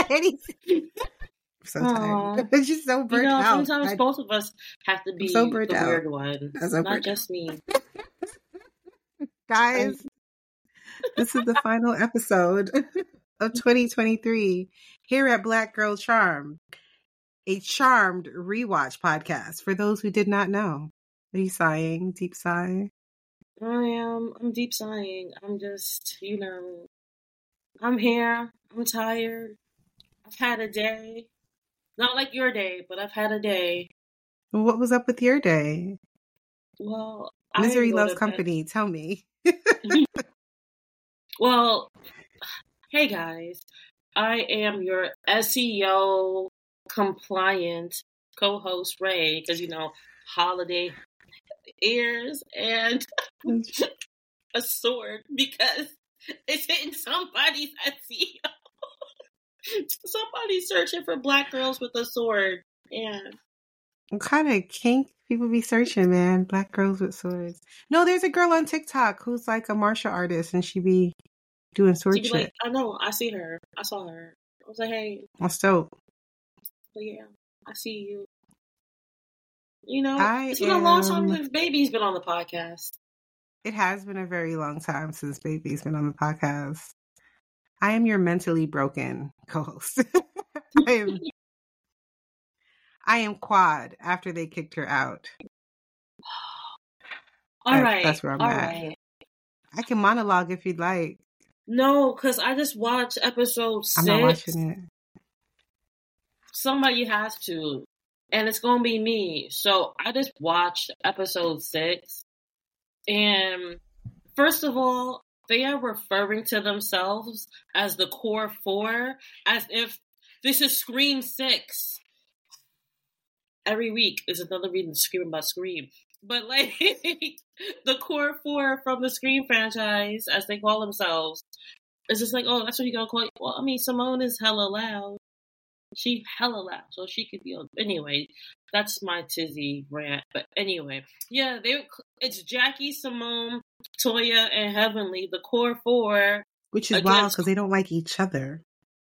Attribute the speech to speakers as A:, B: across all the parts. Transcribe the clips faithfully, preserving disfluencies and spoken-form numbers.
A: anything. I'm so
B: Aww.
A: tired. I'm just so burnt
B: you know,
A: out.
B: sometimes
A: I,
B: both of us have to be
A: so
B: the
A: burnt
B: weird
A: out.
B: one,
A: so
B: not
A: burnt
B: just me.
A: Guys, this is the final episode of twenty twenty-three here at Black Girl Charm, a charmed rewatch podcast for those who did not know. Are you sighing? Deep sigh?
B: I am. I'm deep sighing. I'm just, you know, I'm here. I'm tired. I've had a day. Not like your day, but I've had a day.
A: What was up with your day?
B: Well,
A: Misery
B: I
A: loves company. Bed. Tell me.
B: Well, hey guys. I am your S E O compliant co-host Ray, because, you know, holiday ears and a sword because it's hitting somebody's S E O. Somebody's searching for black girls with a sword. Yeah.
A: What kind of kink people be searching, man? Black girls with swords. No, there's a girl on TikTok who's like a martial artist and she be doing sword
B: be
A: shit.
B: Like, I know, I see her. I saw her. I was like, hey.
A: That's dope.
B: But yeah, I see you. You know,
A: I
B: it's been
A: am...
B: a long time since Baby's been on the podcast.
A: It has been a very long time since Baby's been on the podcast. I am your mentally broken co-host. I am I am quad after they kicked her out.
B: All
A: that,
B: right.
A: That's where I'm
B: all
A: at.
B: Right.
A: I can monologue if you'd like.
B: No, because I just watched episode six.
A: I'm not watching it.
B: Somebody has to. And it's going to be me. So I just watched episode six. And first of all, they are referring to themselves as the core four, as if this is Scream six. Every week is another reason to scream about Scream. But like the core four from the Scream franchise, as they call themselves, it's just like, oh, that's what you're going to call it. Well, I mean, Simone is hella loud. She hella loud, so she could be on. Anyway, that's my tizzy rant. But anyway, yeah, they it's Jackie, Simone, Toya, and Heavenly, the core four.
A: Which is wild because they don't like each other.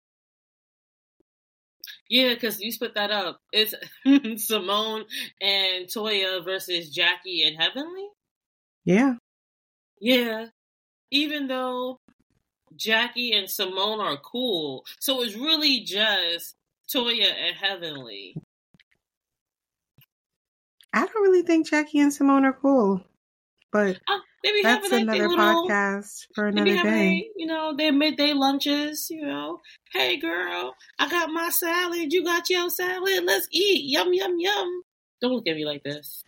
B: Yeah, because you split that up. It's Simone and Toya versus Jackie and Heavenly.
A: Yeah.
B: Yeah. Even though Jackie and Simone are cool, so it's really just Toya and Heavenly.
A: I don't really think Jackie and Simone are cool, but uh, that's
B: having,
A: another
B: like,
A: podcast little, for another
B: having,
A: day.
B: You know, their midday lunches, you know. Hey, girl, I got my salad. You got your salad. Let's eat. Yum, yum, yum. Don't look at me like this.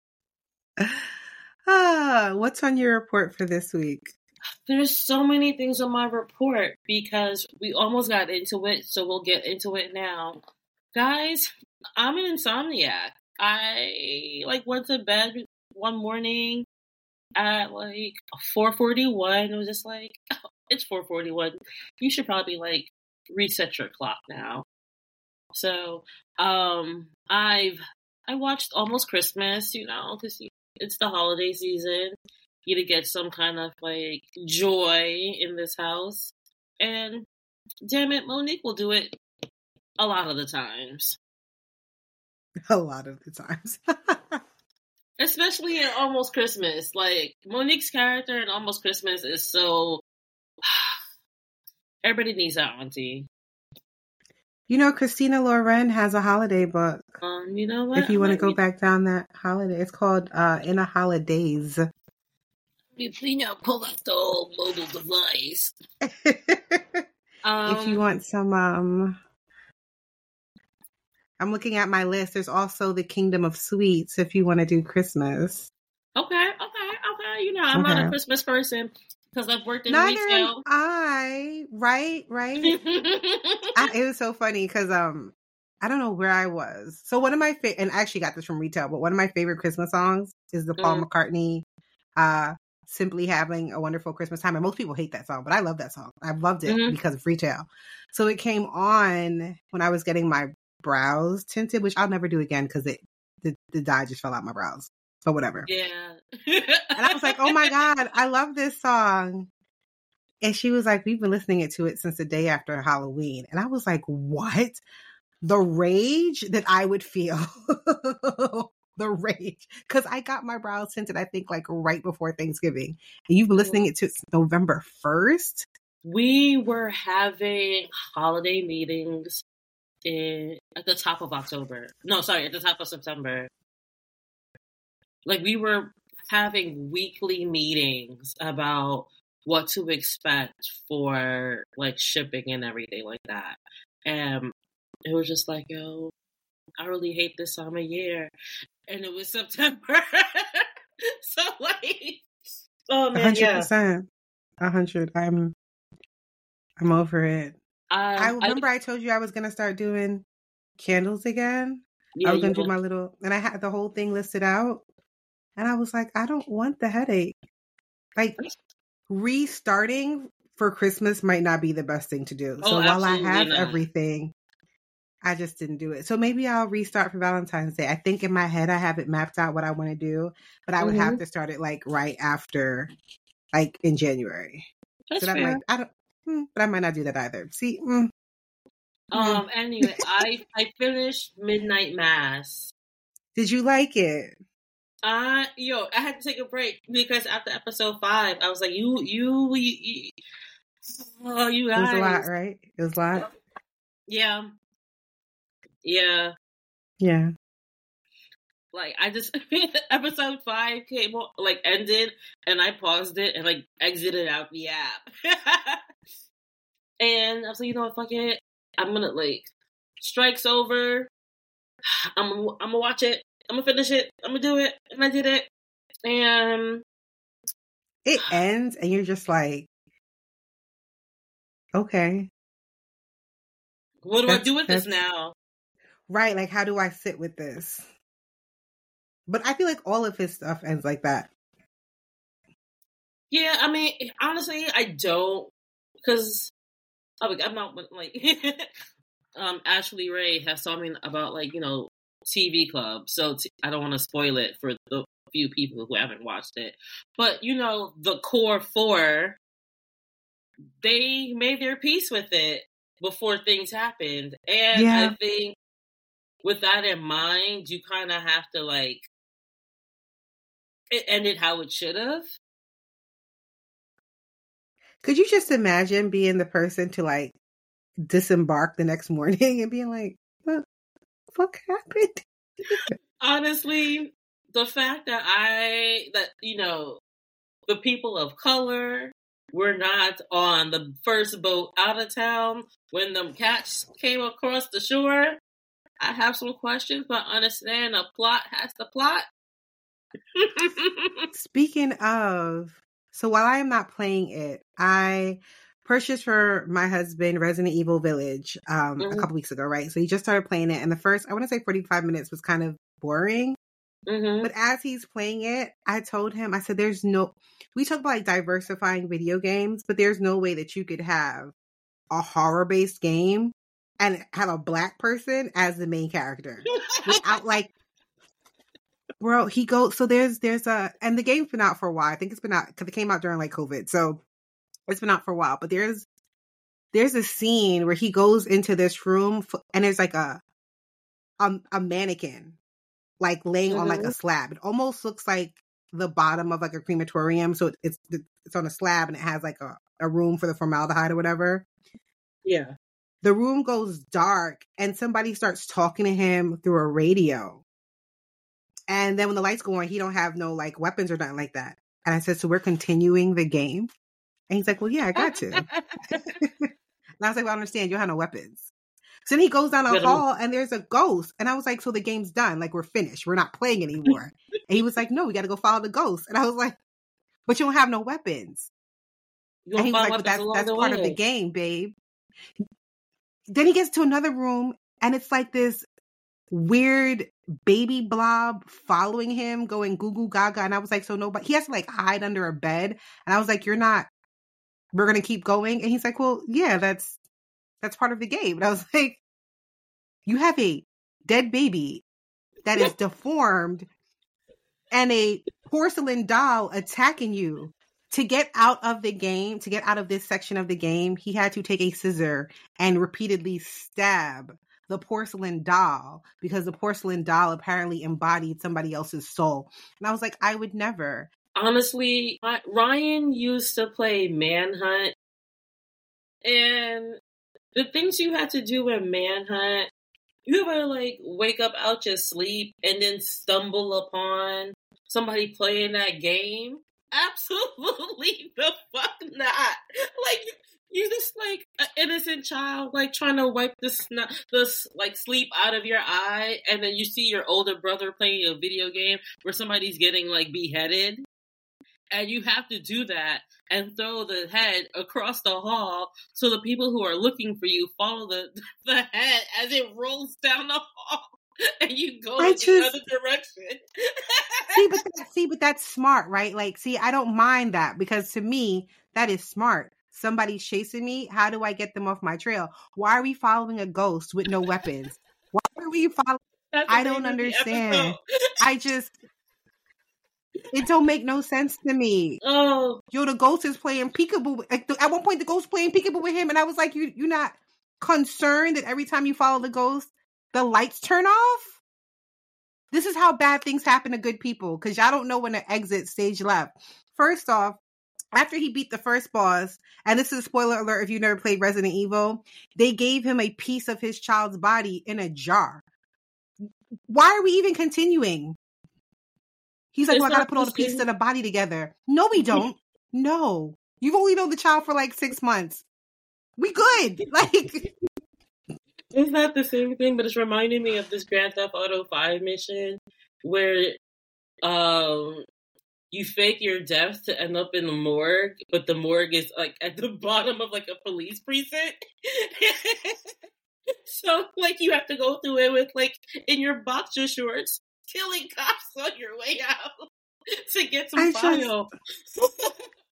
A: Ah, what's on your report for this week?
B: There's so many things on my report because we almost got into it, so we'll get into it now. Guys, I'm an insomniac. I like went to bed one morning at like four forty-one. It was just like, oh, it's four forty-one. You should probably like reset your clock now. So, um, I've I watched Almost Christmas, you know, because it's the holiday season. You to get some kind of like joy in this house, and damn it, Monique will do it a lot of the times.
A: A lot of the times.
B: Especially in Almost Christmas. Like, Monique's character in Almost Christmas is so... Everybody needs that auntie.
A: You know, Christina Loren has a holiday book.
B: Um, you know what?
A: If you want to go read... back down that holiday. It's called uh, In a Holidays.
B: You please not pull out the old mobile device.
A: um, if you want some... um. I'm looking at my list. There's also the Kingdom of Sweets if you want to do Christmas.
B: Okay, okay, okay. You know, I'm okay. not a Christmas person because I've worked in
A: Neither
B: retail.
A: Am I right, right. I, it was so funny because um, I don't know where I was. So one of my fa- and I actually got this from retail, but one of my favorite Christmas songs is the Paul mm. McCartney, uh, "Simply Having a Wonderful Christmas Time." And most people hate that song, but I love that song. I loved it mm-hmm. because of retail. So it came on when I was getting my brows tinted, which I'll never do again because it the, the dye just fell out my brows. But whatever.
B: Yeah.
A: And I was like, oh my God, I love this song. And she was like, we've been listening to it since the day after Halloween. And I was like, what? The rage that I would feel. The rage. Because I got my brows tinted, I think, like right before Thanksgiving. And you've been listening to it November first?
B: We were having holiday meetings in, at the top of October. No, sorry, at the top of September. Like, we were having weekly meetings about what to expect for, like, shipping and everything like that. And it was just like, yo, I really hate this time of year. And it was September. So, like, oh, man,
A: one hundred percent. Yeah. one hundred. I'm, I'm over it. Um, I remember I, I told you I was going to start doing candles again. Yeah, I was going to do my little, and I had the whole thing listed out. And I was like, I don't want the headache. Like, restarting for Christmas might not be the best thing to do. So oh, while I have not. everything, I just didn't do it. So maybe I'll restart for Valentine's Day. I think in my head I have it mapped out what I want to do, but I would mm-hmm. have to start it like right after, like in January.
B: That's
A: so that
B: fair.
A: might, I don't, hmm, but I might not do that either. See. Mm,
B: um. Anyway, I I finished Midnight Mass.
A: Did you like it?
B: Uh, yo, I had to take a break because after episode five, I was like, you, you, you, you oh, you guys.
A: It was a lot, right? It was a lot.
B: Yeah. Yeah.
A: Yeah.
B: Like, I just, episode five came, like, ended, and I paused it and, like, exited out the app. And I was like, you know what, fuck it. I'm gonna, like, strike's over. I'm, I'm gonna watch it. I'm gonna finish it. I'm gonna do it. And I did it. And
A: it ends and you're just like, okay.
B: What do that's, I do with this now?
A: Right. Like, how do I sit with this? But I feel like all of his stuff ends like that.
B: Yeah. I mean, honestly, I don't. Because I'm not like, um, Ashley Ray has told me about, like, you know, T V Club, so t- I don't want to spoil it for the few people who haven't watched it. But, you know, the core four, they made their peace with it before things happened. And yeah. I think with that in mind, you kind of have to, like, it ended how it should have.
A: Could you just imagine being the person to, like, disembark the next morning and being like, what the fuck happened?
B: Honestly, the fact that I, that, you know, the people of color were not on the first boat out of town when them cats came across the shore, I have some questions, but understand a plot has the plot.
A: Speaking of, so while I am not playing it, I purchased for my husband Resident Evil Village um, mm-hmm. a couple weeks ago, right? So he just started playing it, and the first, I want to say forty-five minutes was kind of boring.
B: Mm-hmm.
A: But as he's playing it, I told him, I said, there's no, we talk about like diversifying video games, but there's no way that you could have a horror-based game and have a black person as the main character without like, bro, he goes, so there's, there's a, and the game's been out for a while. I think it's been out, because it came out during like COVID. So it's been out for a while, but there's, there's a scene where he goes into this room and there's like a, a, a mannequin, like laying mm-hmm. on like a slab. It almost looks like the bottom of like a crematorium. So it's, it's on a slab and it has like a, a room for the formaldehyde or whatever.
B: Yeah.
A: The room goes dark and somebody starts talking to him through a radio. And then when the lights go on, he don't have no like weapons or nothing like that. And I said, so we're continuing the game? And he's like, well, yeah, I got to. And I was like, well, I understand. You don't have no weapons. So then he goes down a hall and there's a ghost. And I was like, so the game's done. Like, we're finished. We're not playing anymore. And he was like, no, we got to go follow the ghost. And I was like, but you don't have no weapons. And he was like, but that's, that's part of the game, babe. Then he gets to another room and it's like this weird baby blob following him going goo goo gaga. And I was like, so nobody, he has to like hide under a bed. And I was like, you're not, we're going to keep going. And he's like, well, yeah, that's, that's part of the game. And I was like, you have a dead baby that is deformed and a porcelain doll attacking you. to get out of the game, to get out of this section of the game, he had to take a scissor and repeatedly stab the porcelain doll because the porcelain doll apparently embodied somebody else's soul. And I was like, I would never.
B: Honestly, Ryan used to play Manhunt, and the things you had to do in Manhunt, you ever like wake up out your sleep and then stumble upon somebody playing that game? Absolutely the fuck not. Like, you just like an innocent child, like trying to wipe the sn- the like sleep out of your eye, and then you see your older brother playing a video game where somebody's getting like beheaded, and you have to do that and throw the head across the hall so the people who are looking for you follow the the head as it rolls down the hall. And you go I in just, the other direction.
A: see, but that, see, but that's smart, right? Like, see, I don't mind that because to me, that is smart. Somebody's chasing me. How do I get them off my trail? Why are we following a ghost with no weapons? Why are we following? That's I don't understand. I just, it don't make no sense to me.
B: Oh,
A: yo, the ghost is playing peekaboo. Like, at one point, the ghost playing peekaboo with him, and I was like, you, you're not concerned that every time you follow the ghost, the lights turn off? This is how bad things happen to good people, because y'all don't know when to exit stage left. First off, after he beat the first boss, and this is a spoiler alert if you've never played Resident Evil, they gave him a piece of his child's body in a jar. Why are we even continuing? He's like, well, I gotta put all the pieces of the body together. No, we don't. No. You've only known the child for like six months. We good. Like...
B: It's not the same thing, but it's reminding me of this Grand Theft Auto five mission where um, you fake your death to end up in the morgue, but the morgue is like at the bottom of like a police precinct. So like you have to go through it with like in your boxer shorts, killing cops on your way out to get some file. Just...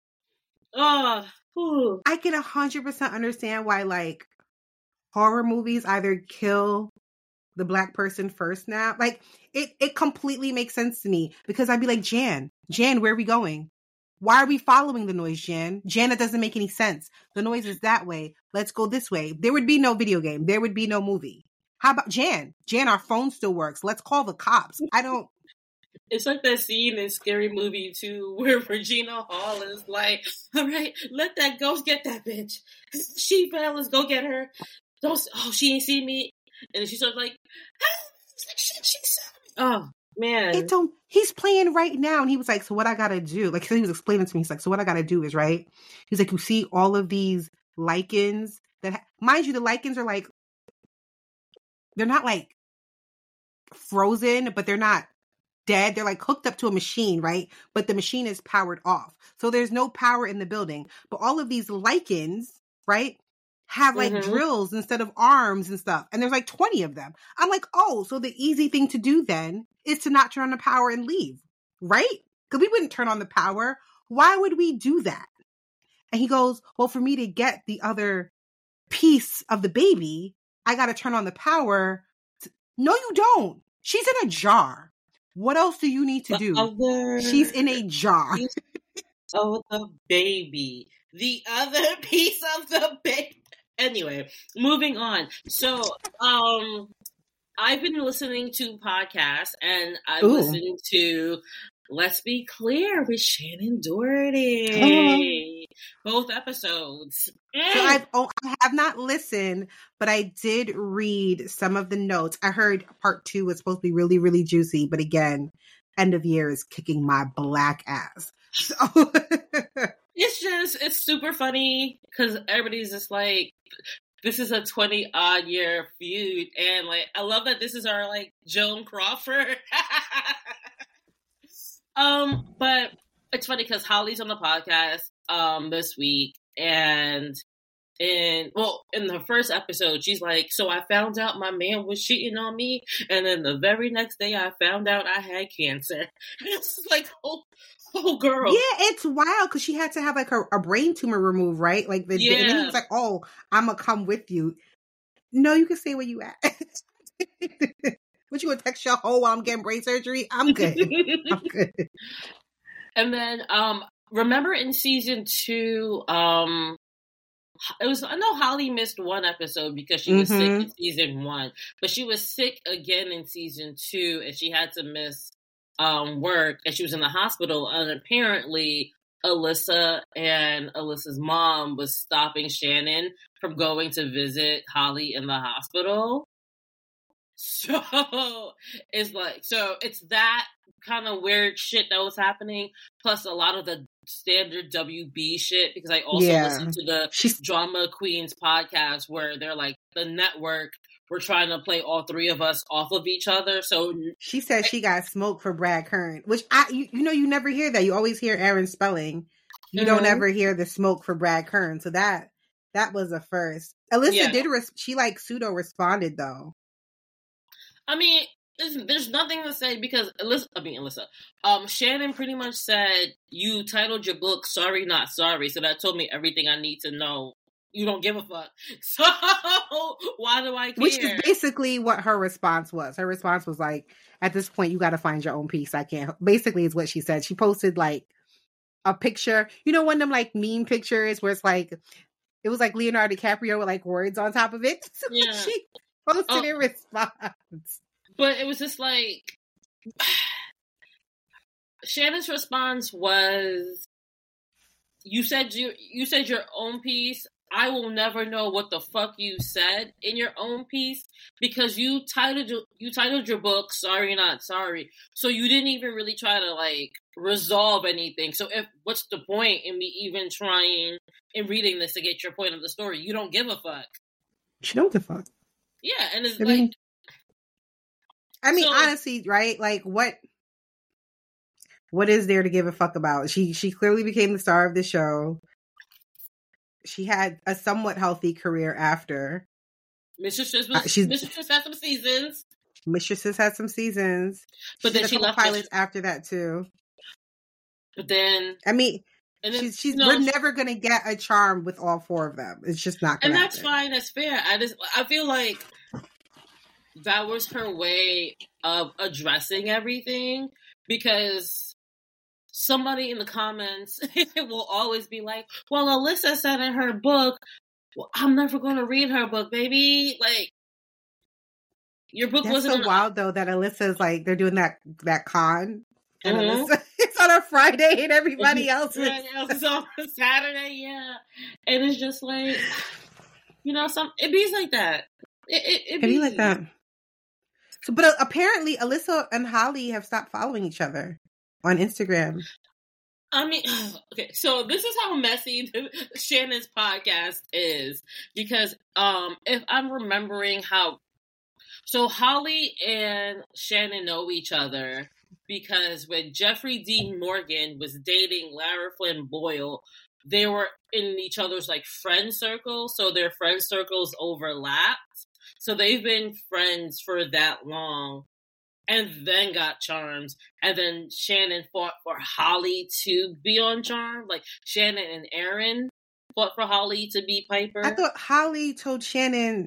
B: oh, whew.
A: I can one hundred percent understand why like horror movies either kill the black person first now. Like, it, it completely makes sense to me because I'd be like, Jan, Jan, where are we going? Why are we following the noise, Jan? Jan, that doesn't make any sense. The noise is that way. Let's go this way. There would be no video game. There would be no movie. How about Jan? Jan, our phone still works. Let's call the cops. I don't...
B: It's like that scene in Scary Movie two where Regina Hall is like, all right, let that ghost get that bitch. She fell, let's go get her. Don't, oh, she ain't seen me. And then she starts like, oh, shit, she saw me. Oh, man.
A: It don't, he's playing right now. And he was like, so what I got to do? Like, so he was explaining to me. He's like, so what I got to do is, right? He's like, you see all of these lichens that, ha- mind you, the lichens are like, they're not like frozen, but they're not dead. They're like hooked up to a machine, right? But the machine is powered off. So there's no power in the building. But all of these lichens, right, have like mm-hmm. drills instead of arms and stuff. And there's like twenty of them. I'm like, oh, so the easy thing to do then is to not turn on the power and leave, right? Because we wouldn't turn on the power. Why would we do that? And he goes, well, for me to get the other piece of the baby, I got to turn on the power. No, you don't. She's in a jar. What else do you need to do?
B: Other...
A: She's in a jar.
B: Oh, the baby. The other piece of the baby. Anyway, moving on. So, um, I've been listening to podcasts, and I've Ooh. listened to Let's Be Clear with Shannon Doherty. Oh. Both episodes.
A: So I've oh, I have not listened, but I did read some of the notes. I heard part two was supposed to be really, really juicy, but again, end of year is kicking my black ass. So
B: it's just, it's super funny because everybody's just like, this is a twenty odd year feud. And like, I love that this is our like Joan Crawford. um, but it's funny because Holly's on the podcast um this week, and in well, in the first episode, she's like, so I found out my man was cheating on me, and then the very next day I found out I had cancer. It's like, oh, oh girl.
A: Yeah, it's wild because she had to have like a, a brain tumor removed, right? Like the yeah. and then he was like, oh, I'm gonna come with you. No, you can stay where you at. What, you gonna text your hoe while I'm getting brain surgery? I'm good. I'm good.
B: And then um remember in season two, um, it was, I know Holly missed one episode because she was mm-hmm. sick in season one, but she was sick again in season two and she had to miss um, work and she was in the hospital, and apparently Alyssa and Alyssa's mom was stopping Shannon from going to visit Holly in the hospital. So it's like, so it's that kind of weird shit that was happening, plus a lot of the standard W B shit, because I also yeah. listened to the She's... Drama Queens podcast where they're like, the network, we're trying to play all three of us off of each other. So
A: she said she got smoked for Brad Kern, which I, you, you know, you never hear that. You always hear Aaron Spelling. You mm-hmm. don't ever hear the smoke for Brad Kern. So that, that was a first. Alyssa yeah. did, res- she like pseudo responded though.
B: I mean, there's, there's nothing to say because Alyssa, I mean, Alyssa, um, Shannon pretty much said, you titled your book Sorry Not Sorry. So that told me everything I need to know. You don't give a fuck. So why do I care?
A: Which is basically what her response was. Her response was like, at this point, you got to find your own peace. I can't. Basically is what she said. She posted like a picture, you know, one of them like meme pictures where it's like, it was like Leonardo DiCaprio with like words on top of it. So
B: yeah.
A: she posted oh, in response.
B: But it was just like, Shannon's response was, you said you, you said your own piece. I will never know what the fuck you said in your own piece because you titled you titled your book Sorry Not Sorry. So you didn't even really try to like resolve anything. So if what's the point in me even trying and reading this to get your point of the story? You don't give a fuck.
A: She don't give a fuck.
B: Yeah, and it's
A: I
B: like
A: mean, I mean,
B: so,
A: honestly, right? Like what what is there to give a fuck about? She she clearly became the star of the show. She had a somewhat healthy career after.
B: Mistresses was, uh, she's, Mistresses had some seasons.
A: Mistresses had some seasons. But she then she left pilots after that too.
B: But then,
A: I mean,
B: and
A: then, she's, she's no, we're never gonna get a charm with all four of them. It's just not. Gonna
B: and that's
A: happen.
B: fine. That's fair. I just I feel like that was her way of addressing everything because somebody in the comments will always be like, well, Alyssa said in her book, well, I'm never going to read her book, baby. Like, your book
A: That's
B: wasn't...
A: so wild, though, that Alyssa's like, they're doing that that con. And mm-hmm. Alyssa, it's on a Friday and everybody else is...
B: else is on a Saturday, yeah. And it's just like, you know, some it be like that. It, it, it,
A: it be, be like that. So, but uh, apparently, Alyssa and Holly have stopped following each other on Instagram.
B: I mean, okay, so this is how messy Shannon's podcast is. Because um, if I'm remembering how... So Holly and Shannon know each other because when Jeffrey Dean Morgan was dating Lara Flynn Boyle, they were in each other's like friend circle. So their friend circles overlapped. So they've been friends for that long. And then got Charmed. And then Shannon fought for Holly to be on Charmed. Like, Shannon and Aaron fought for Holly to be Piper.
A: I thought Holly told Shannon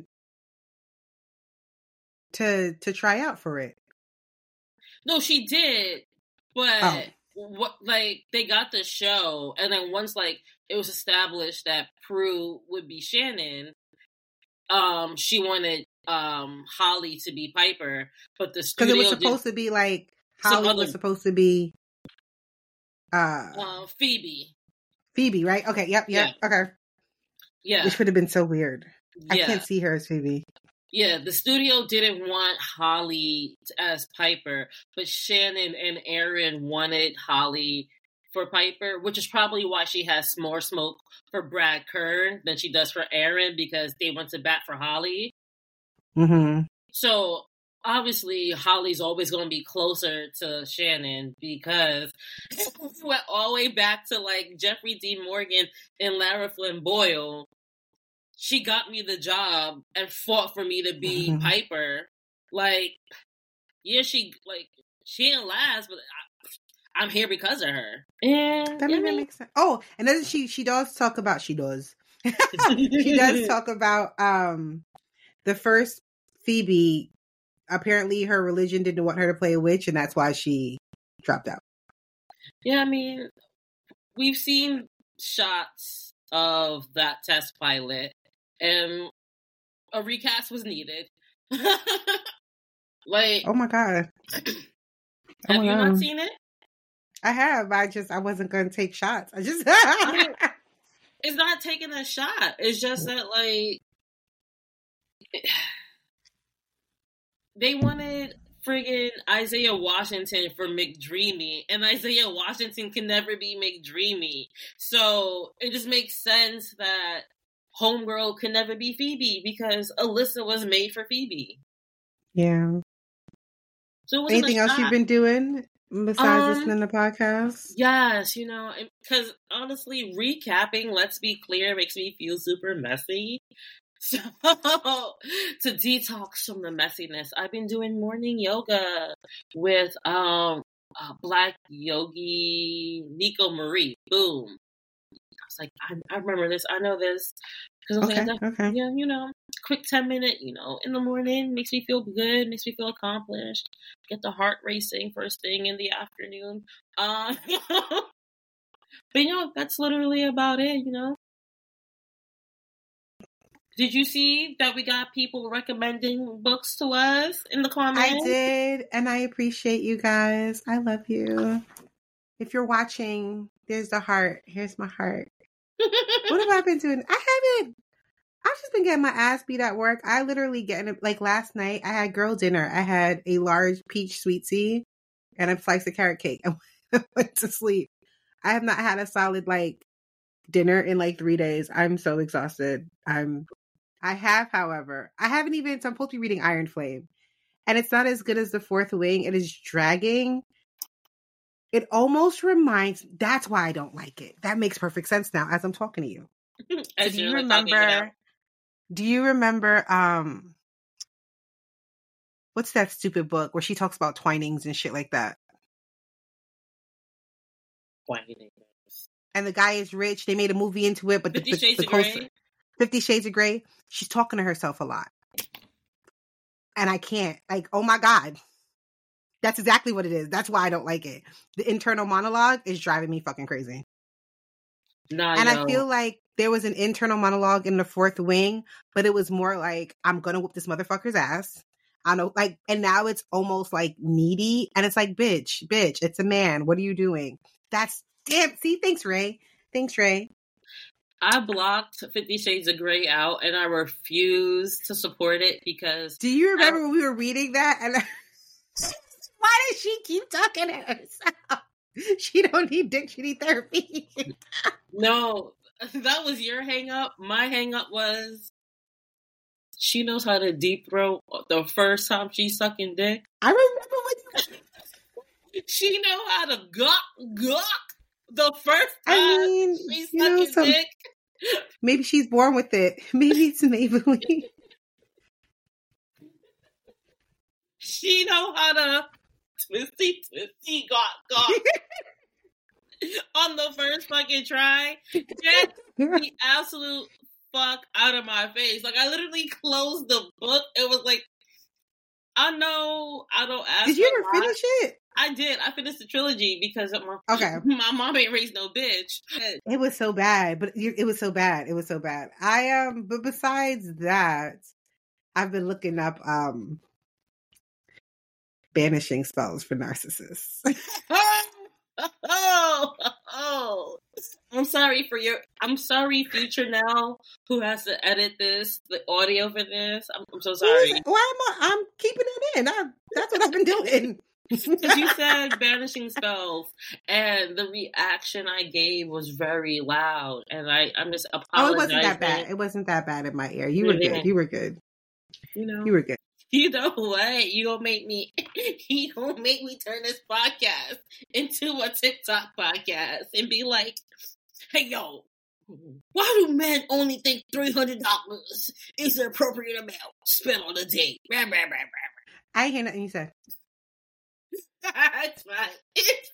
A: to to try out for it.
B: No, she did. But, oh. what like, they got the show. And then once, like, it was established that Prue would be Shannon, um, she wanted... um Holly to be Piper, but the studio
A: because it was supposed did... to be like Holly other... was supposed to be uh,
B: uh Phoebe.
A: Phoebe, right? Okay, yep, yep, yeah. Okay.
B: Yeah.
A: Which would have been so weird.
B: Yeah.
A: I can't see her as Phoebe.
B: Yeah, the studio didn't want Holly as Piper, but Shannon and Aaron wanted Holly for Piper, which is probably why she has more smoke for Brad Kern than she does for Aaron, because they went to bat for Holly.
A: Mm-hmm.
B: So obviously Holly's always going to be closer to Shannon because we went all the way back to like Jeffrey Dean Morgan and Lara Flynn Boyle. She got me the job and fought for me to be mm-hmm. Piper. Like, yeah, she like she didn't last, but I, I'm here because of her. And
A: that
B: yeah,
A: makes sense. Oh, and then she she does talk about she does she does talk about um the first Phoebe. Apparently, her religion didn't want her to play a witch, and that's why she dropped out.
B: Yeah, I mean, we've seen shots of that test pilot, and a recast was needed. Like,
A: oh my god,
B: have
A: oh my
B: you
A: god.
B: not seen it?
A: I have. I just I wasn't going to take shots. I just.
B: I mean, it's not taking a shot. It's just that like they wanted friggin' Isaiah Washington for McDreamy, and Isaiah Washington can never be McDreamy. So it just makes sense that Homegirl can never be Phoebe because Alyssa was made for Phoebe.
A: Yeah.
B: So it wasn't
A: anything
B: a
A: else
B: shot.
A: you've been doing besides
B: Um,
A: listening to podcasts?
B: Yes, you know, because honestly, recapping, let's be clear, makes me feel super messy. So, to detox from the messiness, I've been doing morning yoga with um uh, Black yogi Nico Marie. Boom. I was like, I, I remember this. I know this. Because I was
A: Okay,
B: like,
A: okay.
B: yeah, you know, quick ten minute, you know, in the morning, makes me feel good, makes me feel accomplished, get the heart racing first thing in the afternoon. Uh, but, you know, that's literally about it, you know. Did you see that we got people recommending books to us in the comments?
A: I did, and I appreciate you guys. I love you. If you're watching, there's the heart. Here's my heart. What have I been doing? I haven't. I've just been getting my ass beat at work. I literally getting like last night. I had girl dinner. I had a large peach sweet tea and a slice of carrot cake. I went to sleep. I have not had a solid like dinner in like three days. I'm so exhausted. I'm. I have, however, I haven't even. So I'm supposed to be reading Iron Flame, and it's not as good as The Fourth Wing. It is dragging. It almost reminds. That's why I don't like it. That makes perfect sense now as I'm talking to you. So do you
B: really
A: remember? Do you remember? Um, what's that stupid book where she talks about twinings and shit like that?
B: Twinings.
A: And the guy is rich. They made a movie into it, but the,
B: Fifty
A: the,
B: Shades
A: the
B: of
A: coast,
B: Grey.
A: Fifty Shades of Grey. She's talking to herself a lot, and I can't. Like, oh my god, that's exactly what it is. That's why I don't like it. The internal monologue is driving me fucking crazy.
B: Nah,
A: and
B: yo.
A: I feel like there was an internal monologue in The Fourth Wing, but it was more like, I'm gonna whoop this motherfucker's ass. I know, like, and now it's almost like needy, and it's like, bitch, bitch, it's a man. What are you doing? That's damn. See, thanks, Ray. Thanks, Ray.
B: I blocked Fifty Shades of Grey out, and I refused to support it because.
A: Do you remember
B: I,
A: when we were reading that? And why does she keep talking to herself? She don't need dick. She need therapy.
B: No, that was your hang up. My hang up was she knows how to deep throat the first time she's sucking dick.
A: I remember when you...
B: She know how to gawk, gawk the first time
A: I mean,
B: she's
A: you know,
B: sucking
A: some...
B: dick.
A: Maybe she's born with it. Maybe it's Maybelline.
B: She know how to twisty, twisty, gawk, gawk. On the first fucking try, get the absolute fuck out of my face. Like, I literally closed the book. It was like, I know I don't ask.
A: Did you ever finish it?
B: I did. I finished the trilogy because my,
A: okay.
B: my mom ain't raised no bitch.
A: It was so bad, but it was so bad. It was so bad. I, um, but besides that, I've been looking up, um, banishing spells for narcissists.
B: Oh, oh, I'm sorry for your, I'm sorry, future Nell, who has to edit this, the audio for this. I'm, I'm so sorry.
A: Why am I, I'm keeping it in. I, that's what I've been doing.
B: Because you said banishing spells, and the reaction I gave was very loud, and I, I'm just apologizing.
A: Oh, it wasn't that bad. It wasn't that bad in my ear. You were good. You were good.
B: You know,
A: you were good.
B: You know what? You gonna make me. You gonna make me turn this podcast into a TikTok podcast and be like, "Hey, yo, why do men only think three hundred dollars is the appropriate amount spent on a date?" Rah, rah, rah, rah, rah.
A: I hear nothing you said.
B: It's fine. It's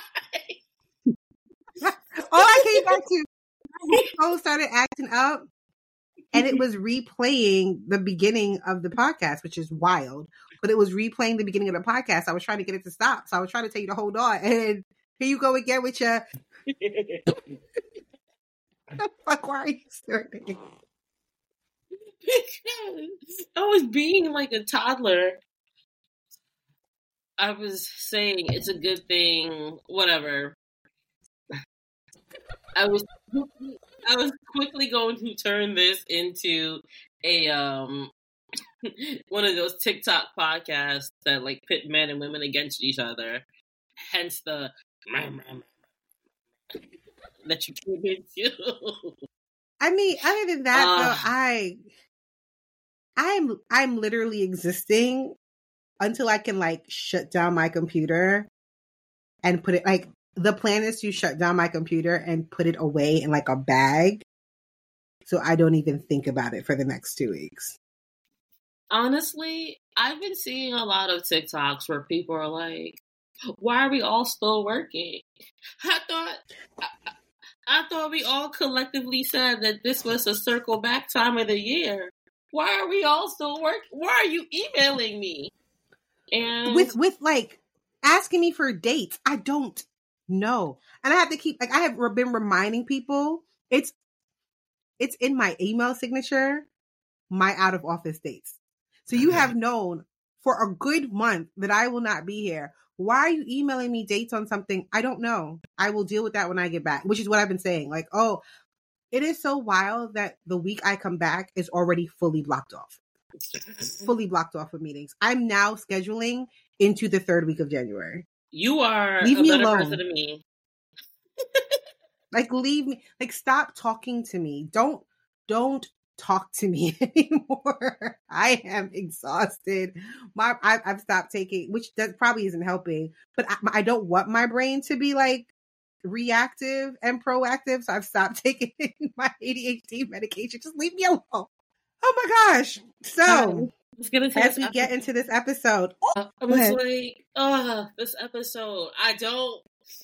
B: fine.
A: All I came back to, my phone started acting up, and it was replaying the beginning of the podcast, which is wild. But it was replaying the beginning of the podcast. I was trying to get it to stop, so I was trying to tell you to hold on. And here you go again with your The fuck, why are you snorting?
B: Because I was being like a toddler. I was saying it's a good thing, whatever. I was I was quickly going to turn this into a um one of those TikTok podcasts that like pit men and women against each other. Hence the that you came into.
A: I mean, other than that,
B: Uh,
A: though, I, I'm, I'm literally existing until I can like shut down my computer and put it like the plan is to shut down my computer and put it away in like a bag, so I don't even think about it for the next two weeks.
B: Honestly, I've been seeing a lot of TikToks where people are like, "Why are we all still working?" I thought. I, I thought we all collectively said that this was a circle back time of the year. Why are we all still working? Why are you emailing me? And
A: With with like asking me for dates, I don't know, and I have to keep like I have been reminding people it's it's in my email signature, my out of office dates. So you have known for a good month that I will not be here. Why are you emailing me dates on something? I don't know. I will deal with that when I get back, which is what I've been saying. Like, oh, it is so wild that the week I come back is already fully blocked off. Fully blocked off with meetings. I'm now scheduling into the third week of January.
B: You are
A: leave
B: a
A: me
B: better
A: alone.
B: person than me.
A: Like, leave me. Like, stop talking to me. Don't, don't talk to me anymore. I am exhausted. My I, I've stopped taking, which that probably isn't helping, but I, I don't want my brain to be like reactive and proactive, so I've stopped taking my A D H D medication. Just leave me alone. Oh my gosh. So
B: Let's get into
A: as
B: this
A: we get into this episode,
B: I was
A: ahead.
B: like, oh, this episode, I don't.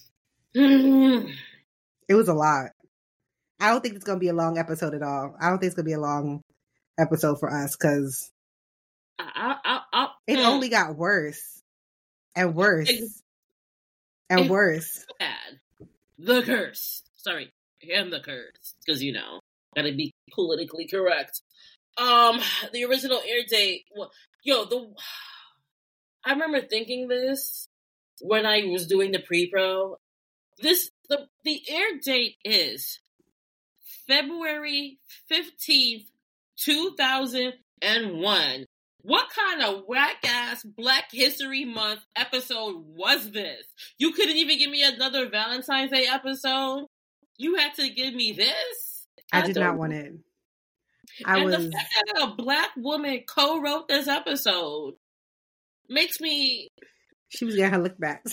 A: It was a lot. I don't think it's going to be a long episode at all. I don't think it's going to be a long episode for us because
B: I, I, I,
A: it
B: mm.
A: only got worse and worse
B: It's-
A: and
B: it's
A: worse.
B: bad. The curse. Sorry, and the curse, because you know, gotta be politically correct. Um, the original air date. Well, yo, the I remember thinking this when I was doing the pre-pro. This the the air date is February fifteenth, two thousand one. What kind of whack-ass Black History Month episode was this? You couldn't even give me another Valentine's Day episode? You had to give me this?
A: I did
B: don't-
A: not want it. I
B: and
A: was.
B: the fact that a Black woman co-wrote this episode makes me...
A: She was getting her look backs.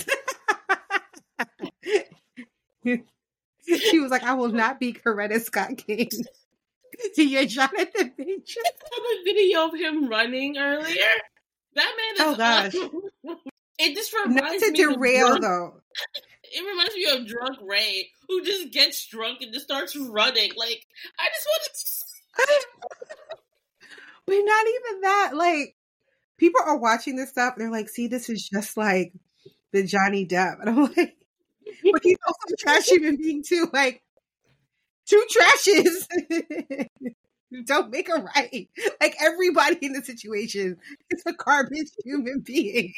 A: She was like, I will not be Coretta Scott King to your Jonathan Majors.
B: I saw the video of him running earlier. That man is...
A: Oh, gosh.
B: It just
A: Not
B: reminds
A: to
B: me of
A: derail,
B: drunk,
A: though.
B: It reminds me of drunk Ray, who just gets drunk and just starts running. Like, I just want to...
A: But not even that. Like, people are watching this stuff. They're like, see, this is just like the Johnny Depp. And I'm like, but he's also a trash human being, too. Like, two trashes don't make a right. Like, everybody in the situation is a garbage human being.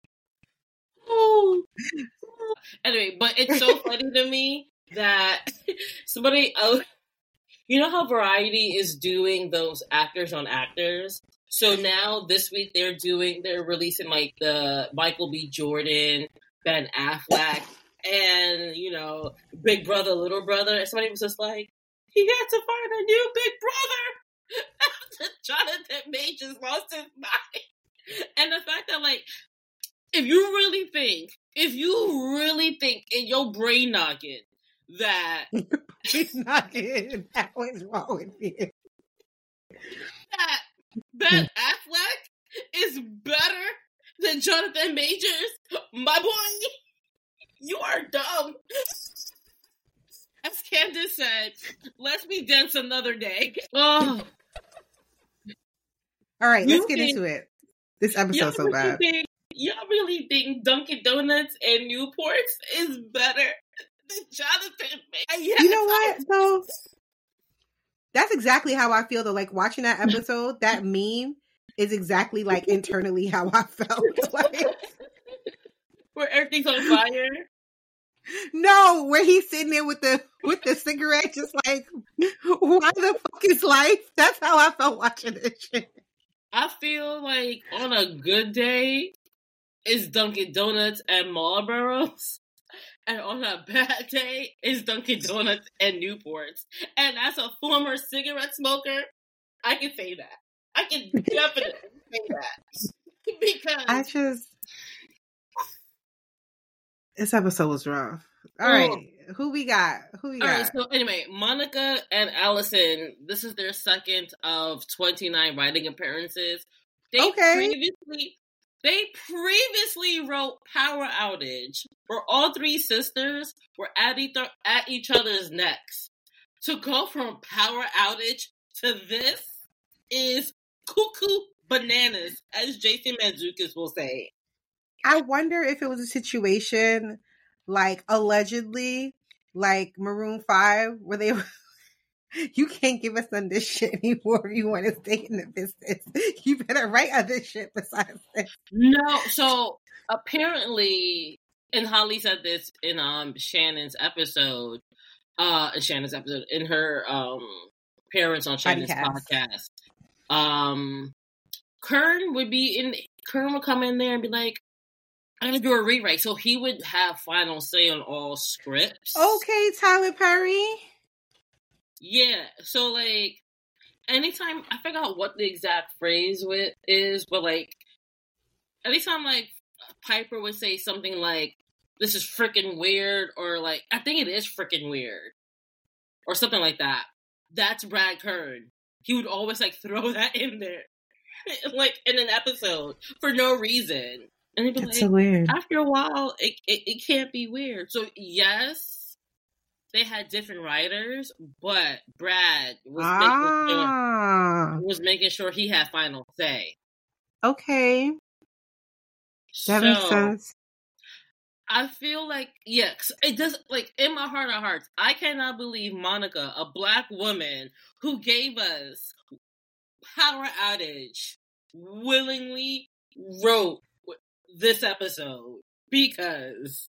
B: Oh. Anyway, but it's so funny to me that somebody else, you know how Variety is doing those actors on actors? So now this week they're doing, they're releasing like the Michael B. Jordan, Ben Affleck, and, you know, Big Brother, Little Brother. And somebody was just like, he had to find a new Big Brother after Jonathan Majors lost his mind. And the fact that, like, if you really think, if you really think in your brain noggin that
A: He's not good. That was wrong with you.
B: that Ben Affleck is better than Jonathan Majors, my boy, you are dumb. As Candace said, let's be dense another day. Oh,
A: All right,
B: You
A: let's get
B: think-
A: into it. This
B: y'all
A: episode's so
B: really
A: bad.
B: think y'all really think Dunkin' Donuts and Newports is better the Jonathan man. Yes,
A: you know what, though? That's exactly how I feel, though. Like, watching that episode, that meme is exactly, like, internally how I felt. Like,
B: where everything's on fire?
A: No, where he's sitting there with the with the cigarette, just like, why the fuck is life? That's how I felt watching this shit.
B: I feel like on a good day, it's Dunkin' Donuts and Marlboros. And on a bad day, it's Dunkin' Donuts and Newports. And as a former cigarette smoker, I can say that. I can definitely say that. Because
A: I just... This episode was rough. All oh. right. Who we got? Who we got? All right,
B: so anyway, Monica and Allison, this is their second of twenty-nine writing appearances. They
A: okay.
B: previously they previously wrote Power Outage, where all three sisters were at each, at each other's necks. To go from Power Outage to this is cuckoo bananas, as Jason Mantzoukas will say.
A: I wonder if it was a situation like allegedly like Maroon five where they you can't give us none this shit anymore if you want to stay in the business. You better write other shit besides this.
B: No, so apparently, and Holly said this in um Shannon's episode, uh in Shannon's episode, in her um Parents on Shannon's podcast. podcast. Um Kern would be in Kern would come in there and be like, I'm gonna do a rewrite, so he would have final say on all scripts.
A: Okay, Tyler Perry.
B: Yeah, so like, anytime I forgot what the exact phrase with is, but like, anytime like Piper would say something like, "This is freaking weird," or like, "I think it is freaking weird," or something like that. That's Brad Kern. He would always like throw that in there, like in an episode for no reason. And they'd be
A: That's
B: like,
A: so weird.
B: After a while, it, it it can't be weird. So yes, they had different writers, but Brad was, ah. making sure, was making sure he had final say.
A: Okay, that
B: so,
A: makes sense.
B: I feel like yes, it does. Like in my heart of hearts, I cannot believe Monica, a black woman who gave us Power Outage, willingly wrote this episode, because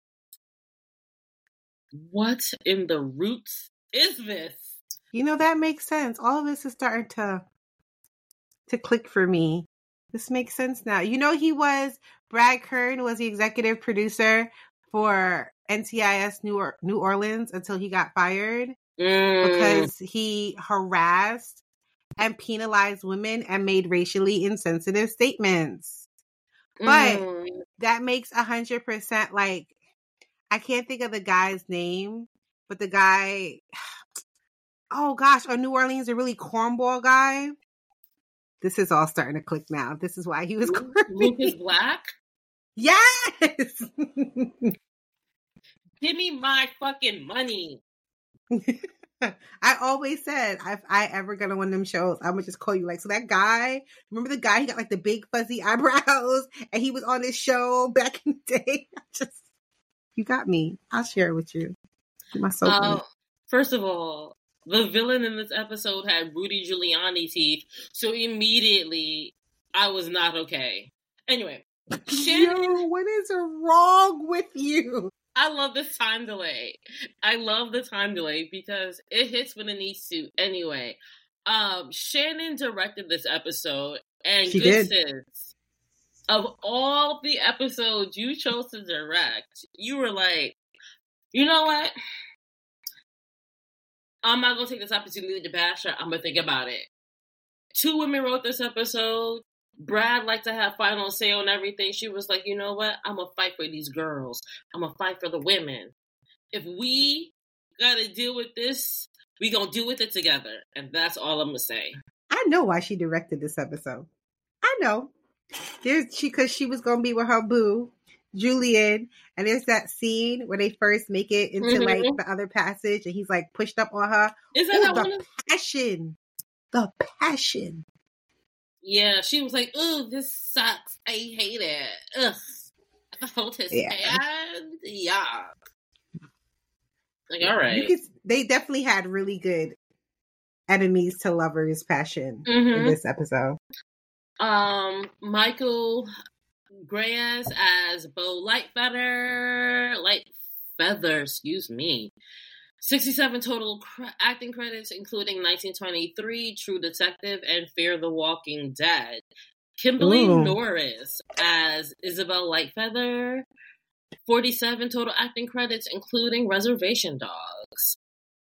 B: what in the roots is this?
A: You know, that makes sense. All of this is starting to to click for me. This makes sense now. You know, he was Brad Kern was the executive producer for N C I S New or- New Orleans until he got fired mm. because he harassed and penalized women and made racially insensitive statements. But mm. that makes a hundred percent like, I can't think of the guy's name, but the guy, oh gosh, a New Orleans, a really cornball guy. This is all starting to click now. This is why he was
B: Lucas Black?
A: Yes!
B: Give me my fucking money.
A: I always said, if I ever get on one of them shows, I'm gonna just call you like, so that guy, remember the guy, he got like the big fuzzy eyebrows and he was on this show back in the day. I just, you got me. I'll share it with you. My soul.
B: Uh, first of all, the villain in this episode had Rudy Giuliani teeth, so immediately I was not okay. Anyway,
A: Shannon, yo, what is wrong with you?
B: I love this time delay. I love the time delay because it hits when it needs to. Anyway, um, Shannon directed this episode, and
A: she
B: good
A: did.
B: Sis, of all the episodes you chose to direct, you were like, you know what? I'm not gonna take this opportunity to bash her. I'm gonna think about it. Two women wrote this episode. Brad liked to have final say on everything. She was like, you know what? I'm going to fight for these girls. I'm going to fight for the women. If we got to deal with this, we going to deal with it together. And that's all I'm going to say.
A: I know why she directed this episode. I know. There's she Because she was going to be with her boo, Julian. And there's that scene where they first make it into mm-hmm. like the other passage. And he's like pushed up on her.
B: Is that
A: Ooh,
B: not
A: the
B: one of-
A: passion? The passion.
B: Yeah, she was like, ooh, this sucks. I hate it. Ugh. I hold his
A: yeah.
B: hand. Yeah. Like, all right.
A: You could, they definitely had really good enemies to lovers passion
B: mm-hmm.
A: in this episode.
B: Um, Michael Greyes as Bo Lightfeather, Lightfeather, excuse me. sixty-seven total cr- acting credits, including nineteen twenty-three, True Detective, and Fear the Walking Dead. Kimberly
A: Ooh.
B: Norris as Isabel Lightfeather, forty-seven total acting credits, including Reservation Dogs.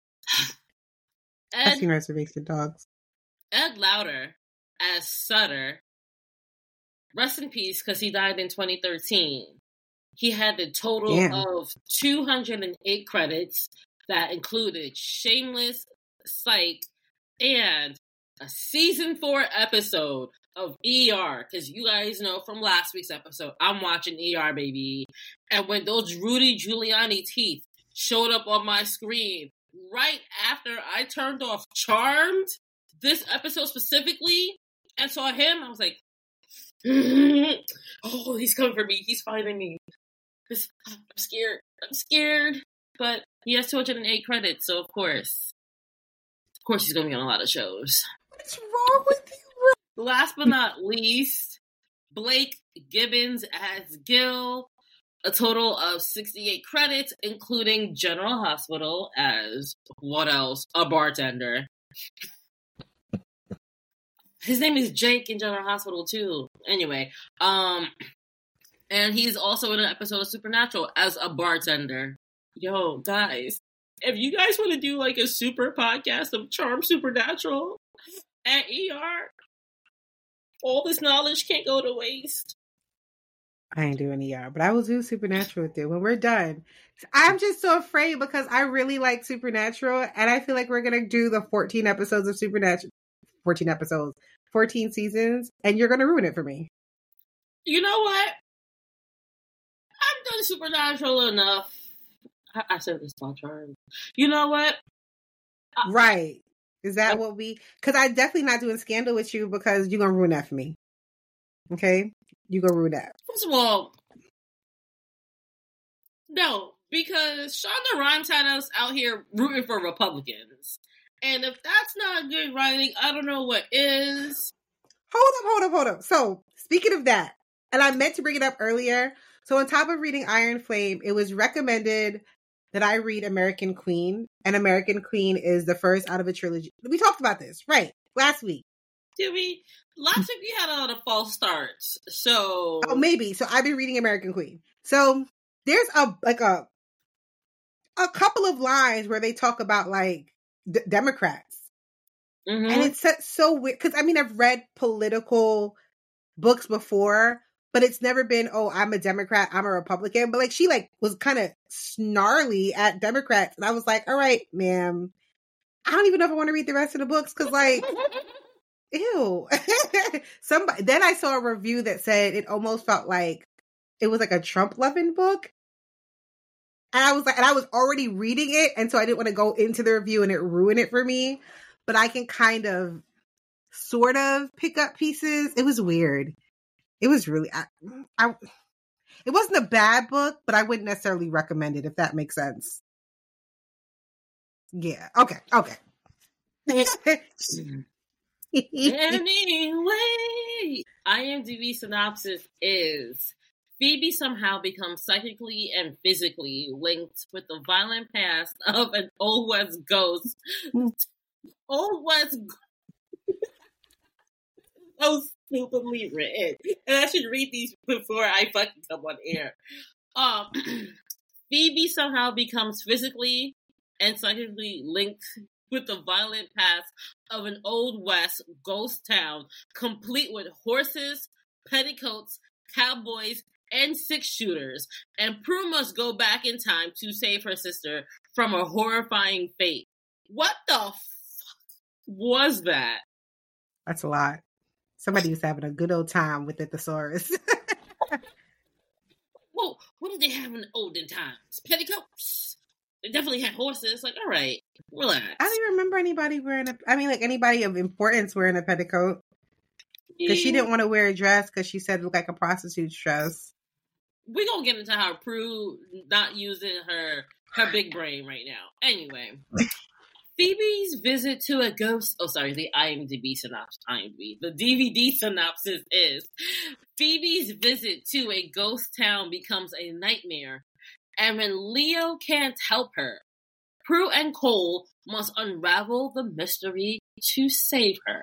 B: Ed,
A: I've seen Reservation Dogs.
B: Ed Lauter as Sutter. Rest in peace, because he died in twenty thirteen. He had a total
A: Damn.
B: of two hundred eight credits that included Shameless, Psych, and a season four episode of E R. Because you guys know from last week's episode, I'm watching E R, baby. And when those Rudy Giuliani teeth showed up on my screen right after I turned off Charmed, this episode specifically, and saw him, I was like, oh, he's coming for me. He's finding me. This, I'm scared. I'm scared. But he has two hundred eight credits, so of course. Of course he's going to be on a lot of shows.
A: What's wrong with you?
B: Last but not least, Blake Gibbons as Gil. A total of sixty-eight credits, including General Hospital as, what else? A bartender. His name is Jake in General Hospital, too. Anyway, um, and he's also in an episode of Supernatural as a bartender. Yo, guys, if you guys want to do, like, a super podcast of Charmed Supernatural at E R, all this knowledge can't go to waste.
A: I ain't doing E R, but I will do Supernatural with you when we're done. I'm just so afraid because I really like Supernatural, and I feel like we're going to do the fourteen episodes of Supernatural. fourteen episodes. fourteen seasons, and you're going to ruin it for me.
B: You know what? I've done Supernatural enough. I, I said this about Charmed. You know what? I,
A: right. Is that
B: I,
A: what we... Because I'm definitely not doing Scandal with you because you're going to ruin that for me. Okay? You're going to ruin that.
B: First of all, no, because Shonda Rhimes had us out here rooting for Republicans. And if that's not good writing, I don't know what is.
A: Hold up, hold up, hold up. So, speaking of that, and I meant to bring it up earlier. So, on top of reading Iron Flame, it was recommended that I read American Queen. And American Queen is the first out of a trilogy. We talked about this, right? Last week.
B: Did we? Last week we had a lot of false starts. So.
A: Oh, maybe. So, I've been reading American Queen. So, there's a, like a, a couple of lines where they talk about, like, D- Democrats. Mm-hmm. And it's so weird because I mean I've read political books before, but it's never been, oh, I'm a Democrat, I'm a Republican. But like she like was kind of snarly at Democrats, and I was like, all right, ma'am, I don't even know if I want to read the rest of the books because like ew. Somebody then I saw a review that said it almost felt like it was like a Trump loving book. And I was like, and I was already reading it, and so I didn't want to go into the review and it ruin it for me. But I can kind of, sort of pick up pieces. It was weird. It was really, I, I, it wasn't a bad book, but I wouldn't necessarily recommend it, if that makes sense. Yeah. Okay. Okay.
B: Anyway, IMDb synopsis is: Phoebe somehow becomes psychically and physically linked with the violent past of an Old West ghost. Old West so stupidly written. And I should read these before I fucking come on air. Um, Phoebe somehow becomes physically and psychically linked with the violent past of an Old West ghost town, complete with horses, petticoats, cowboys, and six-shooters, and Prue must go back in time to save her sister from a horrifying fate. What the fuck was that?
A: That's a lot. Somebody was having a good old time with the thesaurus.
B: Whoa, what did they have in the olden times? Petticoats. They definitely had horses. Like, all right, relax.
A: I don't even remember anybody wearing a, I mean, like, anybody of importance wearing a petticoat. Because yeah. She didn't want to wear a dress because she said it looked like a prostitute's dress.
B: We're going to get into how Prue not using her her big brain right now. Anyway, Phoebe's visit to a ghost. Oh, sorry, the IMDb synopsis. IMDb. The D V D synopsis is Phoebe's visit to a ghost town becomes a nightmare, and when Leo can't help her, Prue and Cole must unravel the mystery to save her.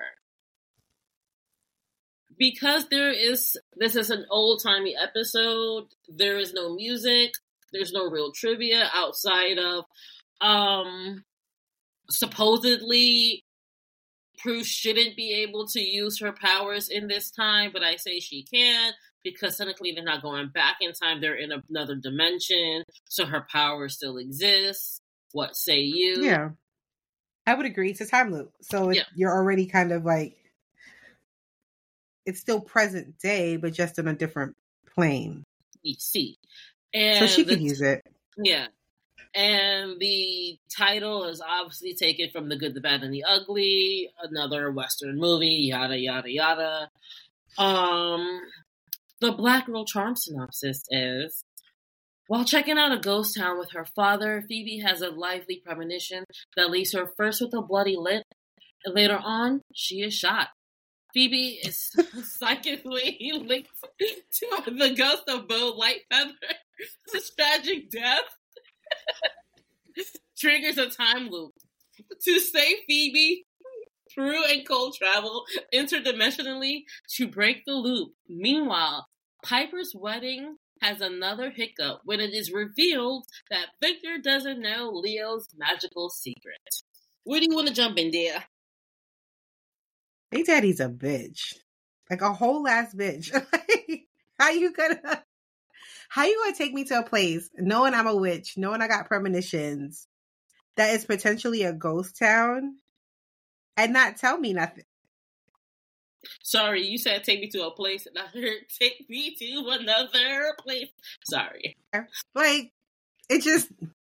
B: Because there is, this is an old-timey episode, there is no music, there's no real trivia outside of, um, supposedly, Prue shouldn't be able to use her powers in this time, but I say she can, because technically they're not going back in time, they're in another dimension, so her power still exists. What say you?
A: Yeah. I would agree. It's a time loop. So it,
B: yeah.
A: you're already kind of like, it's still present day, but just in a different plane.
B: You see. And
A: so she
B: the,
A: could use it.
B: Yeah. And the title is obviously taken from The Good, the Bad, and the Ugly, another Western movie, yada, yada, yada. Um, the Black Girl Charm synopsis is, while checking out a ghost town with her father, Phoebe has a lively premonition that leaves her first with a bloody lip, and later on, she is shot. Phoebe is psychically linked to the ghost of Bo Lightfeather. This tragic death triggers a time loop. To save Phoebe, Prue and Cole travel interdimensionally to break the loop. Meanwhile, Piper's wedding has another hiccup when it is revealed that Victor doesn't know Leo's magical secret. Where do you want to jump in, dear?
A: Hey, daddy's a bitch. Like a whole ass bitch. How you gonna how you gonna take me to a place knowing I'm a witch, knowing I got premonitions, that is potentially a ghost town, and not tell me nothing?
B: Sorry, you said take me to a place, and I heard take me to another place. Sorry.
A: Like, it just...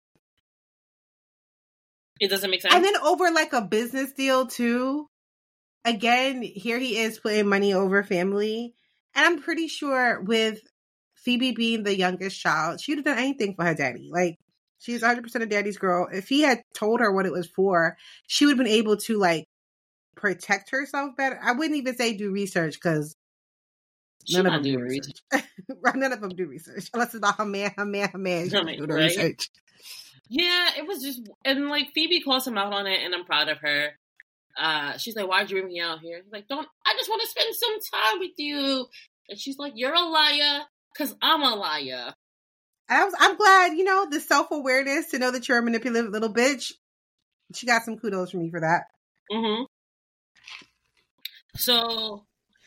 B: It doesn't make sense.
A: And then over, like, a business deal, too. Again, here he is putting money over family. And I'm pretty sure with Phoebe being the youngest child, she would have done anything for her daddy. Like, she's one hundred percent a daddy's girl. If he had told her what it was for, she would have been able to, like, protect herself better. I wouldn't even say do research, because none of them do research. research. None of them do research. Unless it's about her man, her man, her man. She
B: right,
A: do the
B: right?
A: research.
B: Yeah, it was just... And, like, Phoebe calls him out on it, and I'm proud of her. Uh, she's like, why'd you bring me out here? He's like, don't, I just want to spend some time with you. And she's like, you're a liar, because I'm a liar.
A: I was, I'm glad, you know, the self-awareness to know that you're a manipulative little bitch. She got some kudos from me for that.
B: Mm-hmm. So,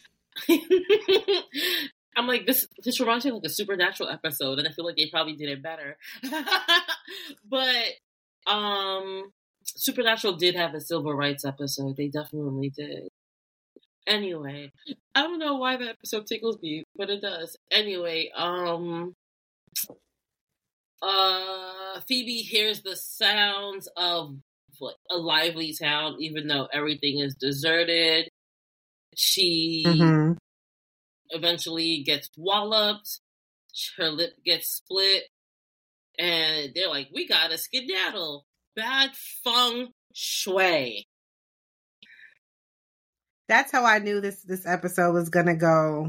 B: I'm like, this this reminds me of like a Supernatural episode, and I feel like they probably did it better. But, um... Supernatural did have a civil rights episode. They definitely did. Anyway, I don't know why that episode tickles me, but it does. Anyway, um, uh, Phoebe hears the sounds of like, a lively town, even though everything is deserted. She mm-hmm. eventually gets walloped. Her lip gets split, and they're like, "We gotta skedaddle." Bad feng shui.
A: That's how I knew this this episode was gonna go.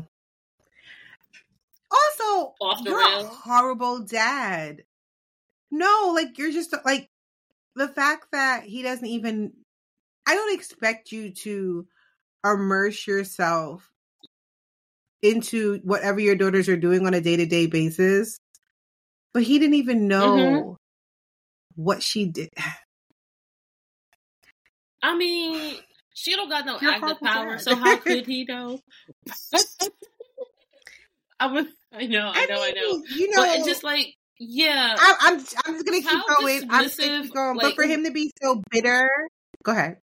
A: Also,
B: off the
A: you're
B: rails.
A: A horrible dad. No, like you're just like the fact that he doesn't even. I don't expect you to immerse yourself into whatever your daughters are doing on a day to day basis, but he didn't even know. Mm-hmm. What she did.
B: I mean, she don't got no You're active power, dad. So how could he know? I was, I know, I know, I, mean, I know. You know, but it's just like, yeah.
A: I, I'm, I'm just gonna keep going. I'm just gonna keep going. Like, but for him to be so bitter, go ahead.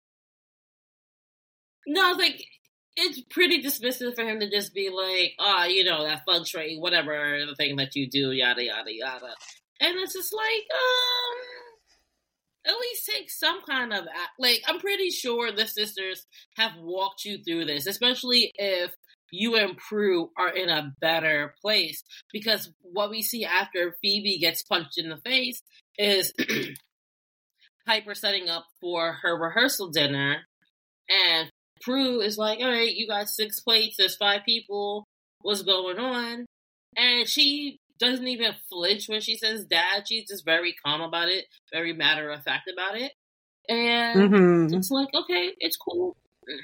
B: No, I was like, it's pretty dismissive for him to just be like, ah, oh, you know, that feng shui, whatever the thing that you do, yada yada yada. And it's just like, um, at least take some kind of, like, I'm pretty sure the sisters have walked you through this, especially if you and Prue are in a better place. Because what we see after Phoebe gets punched in the face is Piper setting up for her rehearsal dinner, and Prue is like, all right, you got six plates, there's five people, what's going on? And she doesn't even flinch when she says dad. She's just very calm about it, very matter of fact about it. And mm-hmm. it's like, okay, it's cool.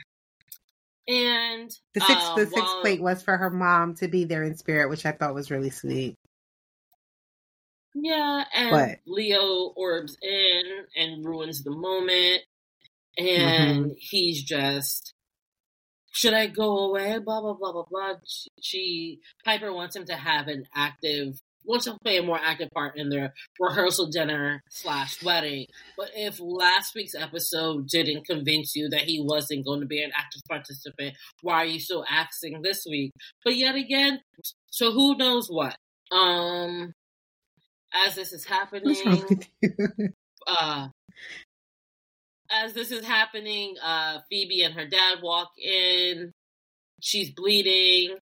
B: And
A: the six
B: um,
A: the six
B: while,
A: plate was for her mom to be there in spirit, which I thought was really sweet.
B: Yeah, and but, Leo orbs in and ruins the moment. And mm-hmm. he's just, should I go away? Blah, blah, blah, blah, blah. She, she, Piper wants him to have an active, wants to play a more active part in their rehearsal dinner slash wedding. But if last week's episode didn't convince you that he wasn't going to be an active participant, why are you still asking this week? But yet again, so who knows what? Um, as this is happening, uh, As this is happening, uh, Phoebe and her dad walk in. She's bleeding.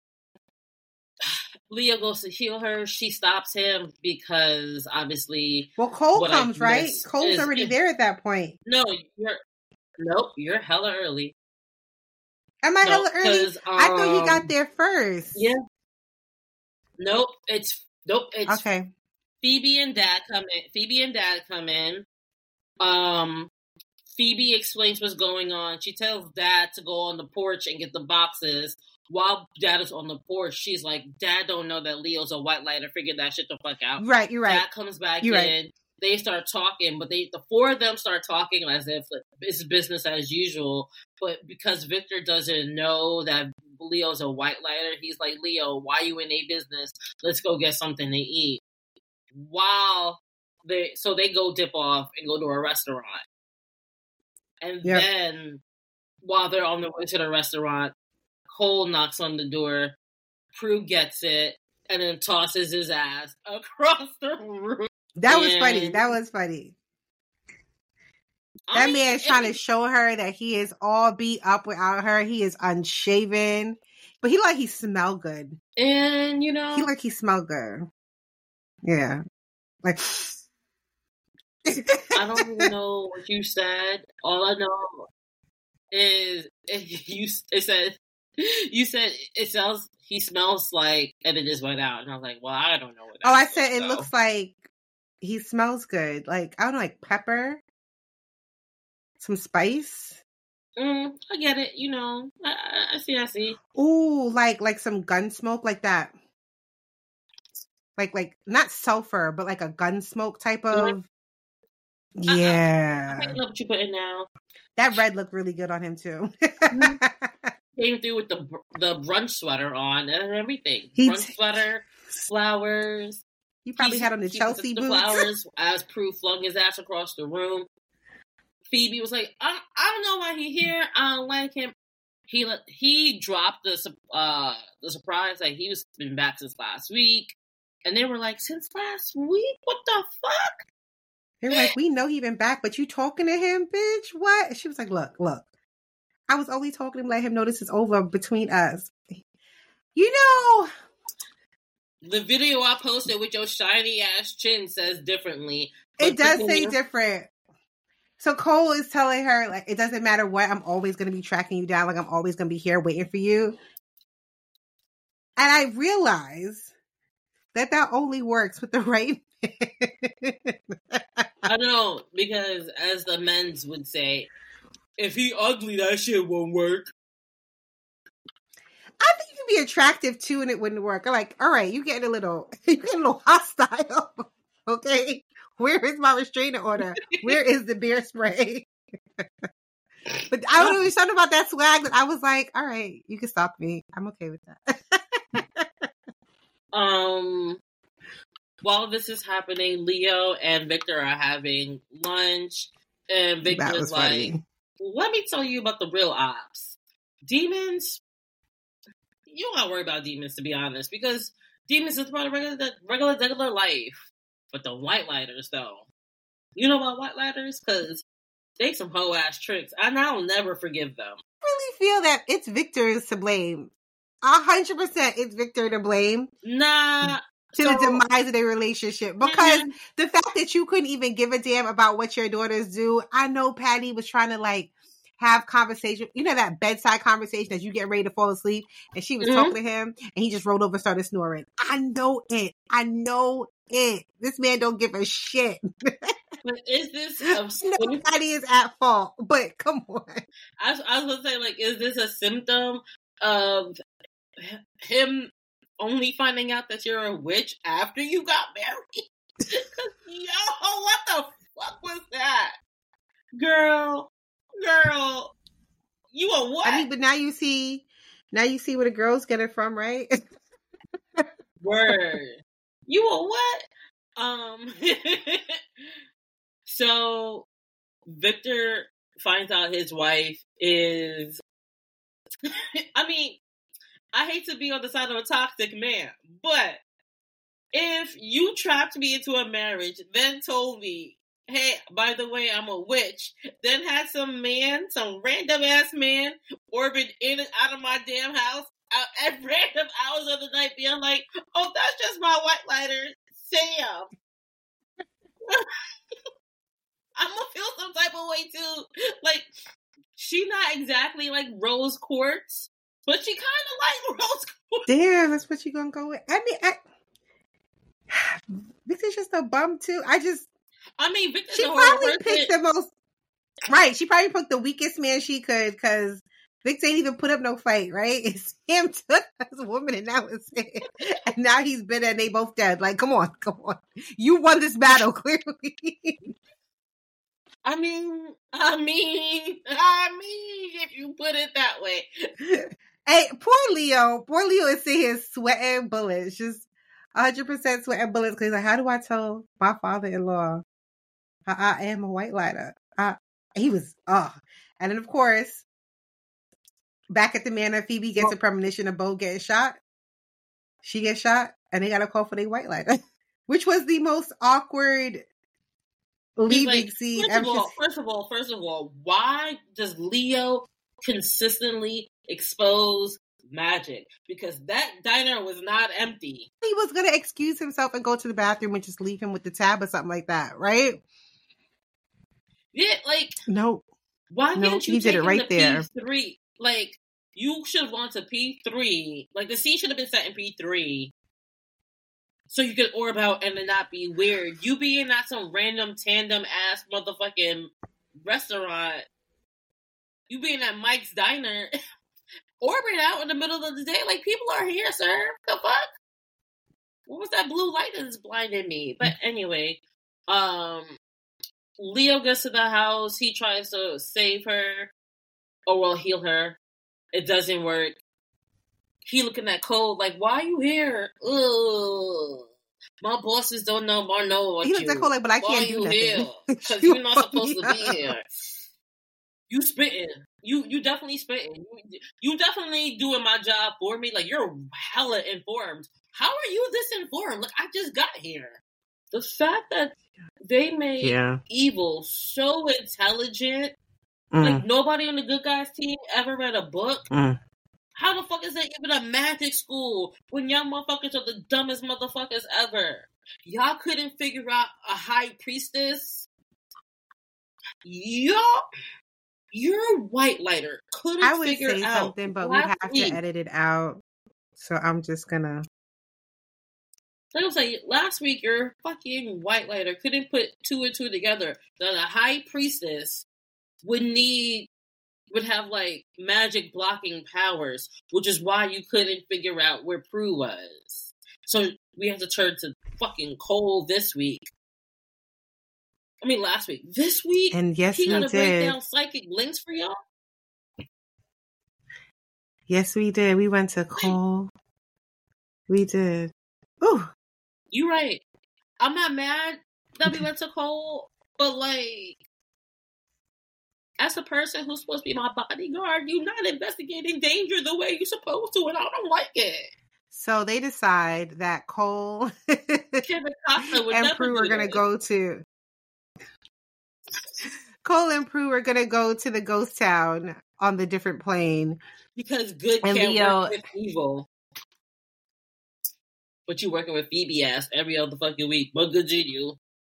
B: Leo goes to heal her. She stops him because obviously.
A: Well, Cole comes, right? Cole's is, already there at that point.
B: No, you're. Nope, you're hella early.
A: Am I
B: nope,
A: hella early? Um, I thought he got there first.
B: Yeah. Nope, it's nope. It's
A: okay.
B: Phoebe and Dad come in. Phoebe and Dad come in. Um. Phoebe explains what's going on. She tells Dad to go on the porch and get the boxes. While Dad is on the porch, she's like, Dad don't know that Leo's a white lighter. Figure that shit the fuck out.
A: Right, you're right.
B: Dad comes back
A: you're
B: in.
A: Right.
B: They start talking, but they the four of them start talking as if it's business as usual. But because Victor doesn't know that Leo's a white lighter, he's like, Leo, why you in a business? Let's go get something to eat. While they, so they go dip off and go to a restaurant. And yep. then, while they're on their way to the restaurant, Cole knocks on the door. Prue gets it and then tosses his ass across the room.
A: That
B: and...
A: was funny. That was funny. I that mean, man is trying to show her that he is all beat up without her. He is unshaven, but he like he smell good.
B: And you know,
A: he like he smell good. Yeah, like.
B: I don't even know what you said. All I know is you. It said you said it smells. He smells like, and it just went out. And I was like, well, I don't know what. That
A: oh, I
B: is,
A: said
B: so.
A: It looks like he smells good. Like I don't know, like pepper, some spice.
B: Mm, I get it. You know, I, I see. I see.
A: Ooh, like like some gun smoke, like that. Like like not sulfur, but like a gun smoke type of. Mm-hmm. Yeah.
B: I, I, I think what you put in now.
A: That red looked really good on him too.
B: Came through with the the brunch sweater on and everything.
A: He
B: brunch t- sweater, flowers.
A: He probably
B: he,
A: had on the Chelsea
B: the
A: boots.
B: Flowers as Prue flung his ass across the room. Phoebe was like, I, I don't know why he here. I don't like him. He he dropped the uh the surprise that he was been back since last week, and they were like, since last week? What the fuck?
A: They were like, we know he been back, but you talking to him, bitch? What? She was like, look, look. I was only talking to him, let him know this is over between us. You know.
B: The video I posted with your shiny ass chin says differently.
A: It does say different. So Cole is telling her, like, it doesn't matter what, I'm always going to be tracking you down. Like, I'm always going to be here waiting for you. And I realize that that only works with the right
B: I know, because as the men's would say, if he ugly, that shit won't work.
A: I think you can be attractive too, and it wouldn't work. I'm like, all right, you getting a little, you getting a little hostile. Okay, where is my restraining order? Where is the beer spray? But I don't know, there's something about that swag that I was like, all right, you can stop me. I'm okay with that.
B: um. While this is happening, Leo and Victor are having lunch, and Victor is like, funny. Let me tell you about the real ops. Demons, you don't gotta worry about demons, to be honest, because demons is part of regular, regular, regular life. But the white lighters, though, you know about white lighters? Because they some hoe-ass tricks, and I'll never forgive them.
A: I really feel that it's Victor's to blame. A hundred percent, it's Victor to blame.
B: Nah.
A: To so, the demise of their relationship. Because mm-hmm. the fact that you couldn't even give a damn about what your daughters do, I know Patty was trying to like have conversation, you know, that bedside conversation as you get ready to fall asleep, and she was mm-hmm. talking to him, and he just rolled over and started snoring. I know it. I know it. This man don't give a shit.
B: But is this a
A: nobody is at fault? But come on.
B: I was, I was gonna say, like, is this a symptom of him only finding out that you're a witch after you got married? Yo, what the fuck was that, girl? Girl, you a what?
A: I mean, but now you see, now you see where the girls get it from, right?
B: Word. You a what? Um. So Victor finds out his wife is. I mean, I hate to be on the side of a toxic man, but if you trapped me into a marriage, then told me, hey, by the way, I'm a witch, then had some man, some random ass man, orbit in and out of my damn house at random hours of the night, being like, oh, that's just my white lighter, Sam. I'm gonna feel some type of way too. Like, she not exactly like rose quartz, but she kind of like rose quartz.
A: Damn, that's what you gonna go with. I mean, I, Victor's just a bum too. I just.
B: I mean, Victor's
A: she
B: a
A: probably
B: person.
A: picked the most. Right, she probably picked the weakest man she could because Victor ain't even put up no fight. Right, it's him took as a woman, and now it's it. And now he's bitter, and they both dead. Like, come on, come on, you won this battle clearly.
B: I mean, I mean, I mean, if you put it that way.
A: Hey, poor Leo. Poor Leo is sitting here sweating bullets. Just one hundred percent sweating bullets. Because he's like, how do I tell my father-in-law I, I am a white lighter? I, he was, oh. And then, of course, back at the manor, Phoebe gets a premonition of Bo getting shot. She gets shot, and they got to call for their white lighter. Which was the most awkward... leaving
B: like,
A: scene.
B: First of, all, first of all, first of all, why does Leo consistently expose magic? Because that diner was not empty.
A: He was gonna excuse himself and go to the bathroom and just leave him with the tab or something like that, right?
B: Yeah, like
A: no.
B: Why
A: no,
B: didn't you
A: he
B: take
A: did it right there?
B: P three? Like, you should have gone to P three. Like, the scene should have been set in P three. So you could orb out and it not be weird. You being at some random tandem ass motherfucking restaurant. You being at Mike's Diner. Orbiting out in the middle of the day. Like, people are here, sir. The fuck? What was that blue light that's blinding me? But anyway, um, Leo gets to the house. He tries to save her. Or, well, heal her. It doesn't work. He looking at Cole like, why are you here? Ugh. My bosses don't know more know what
A: he looks
B: you.
A: at Cole like, but I
B: why
A: can't do nothing.
B: Because you're not supposed to be here. You spitting. You you definitely spitting. You, you definitely doing my job for me. Like, you're hella informed. How are you this informed? Like, I just got here. The fact that they made
A: yeah.
B: evil so intelligent.
A: Mm.
B: Like, nobody on the good guys team ever read a book.
A: Mm.
B: How the fuck is that even a magic school when y'all motherfuckers are the dumbest motherfuckers ever? Y'all couldn't figure out a high priestess? Y'all, your white lighter couldn't
A: I would
B: figure
A: say
B: out
A: something, but we have
B: week.
A: to edit it out. So I'm just gonna...
B: Like I'm saying, last week your fucking white lighter couldn't put two and two together. That a high priestess would need... would have, like, magic blocking powers, which is why you couldn't figure out where Prue was. So we have to turn to fucking Cole this week. I mean, last week. This week?
A: And yes,
B: he
A: we
B: gonna
A: did.
B: break down psychic links for y'all?
A: Yes, we did. We went to Cole. We did. Ooh.
B: You right. I'm not mad that we went to Cole, but, like... as a person who's supposed to be my bodyguard, you're not investigating danger the way you're supposed to, and I don't like it.
A: So they decide that Cole and Prue are going to go to... Cole and Prue are going to go to the ghost town on the different plane
B: Because good
A: and
B: can't
A: Leo,
B: work with evil. But you working with Phoebe ass every other fucking week. But good to you.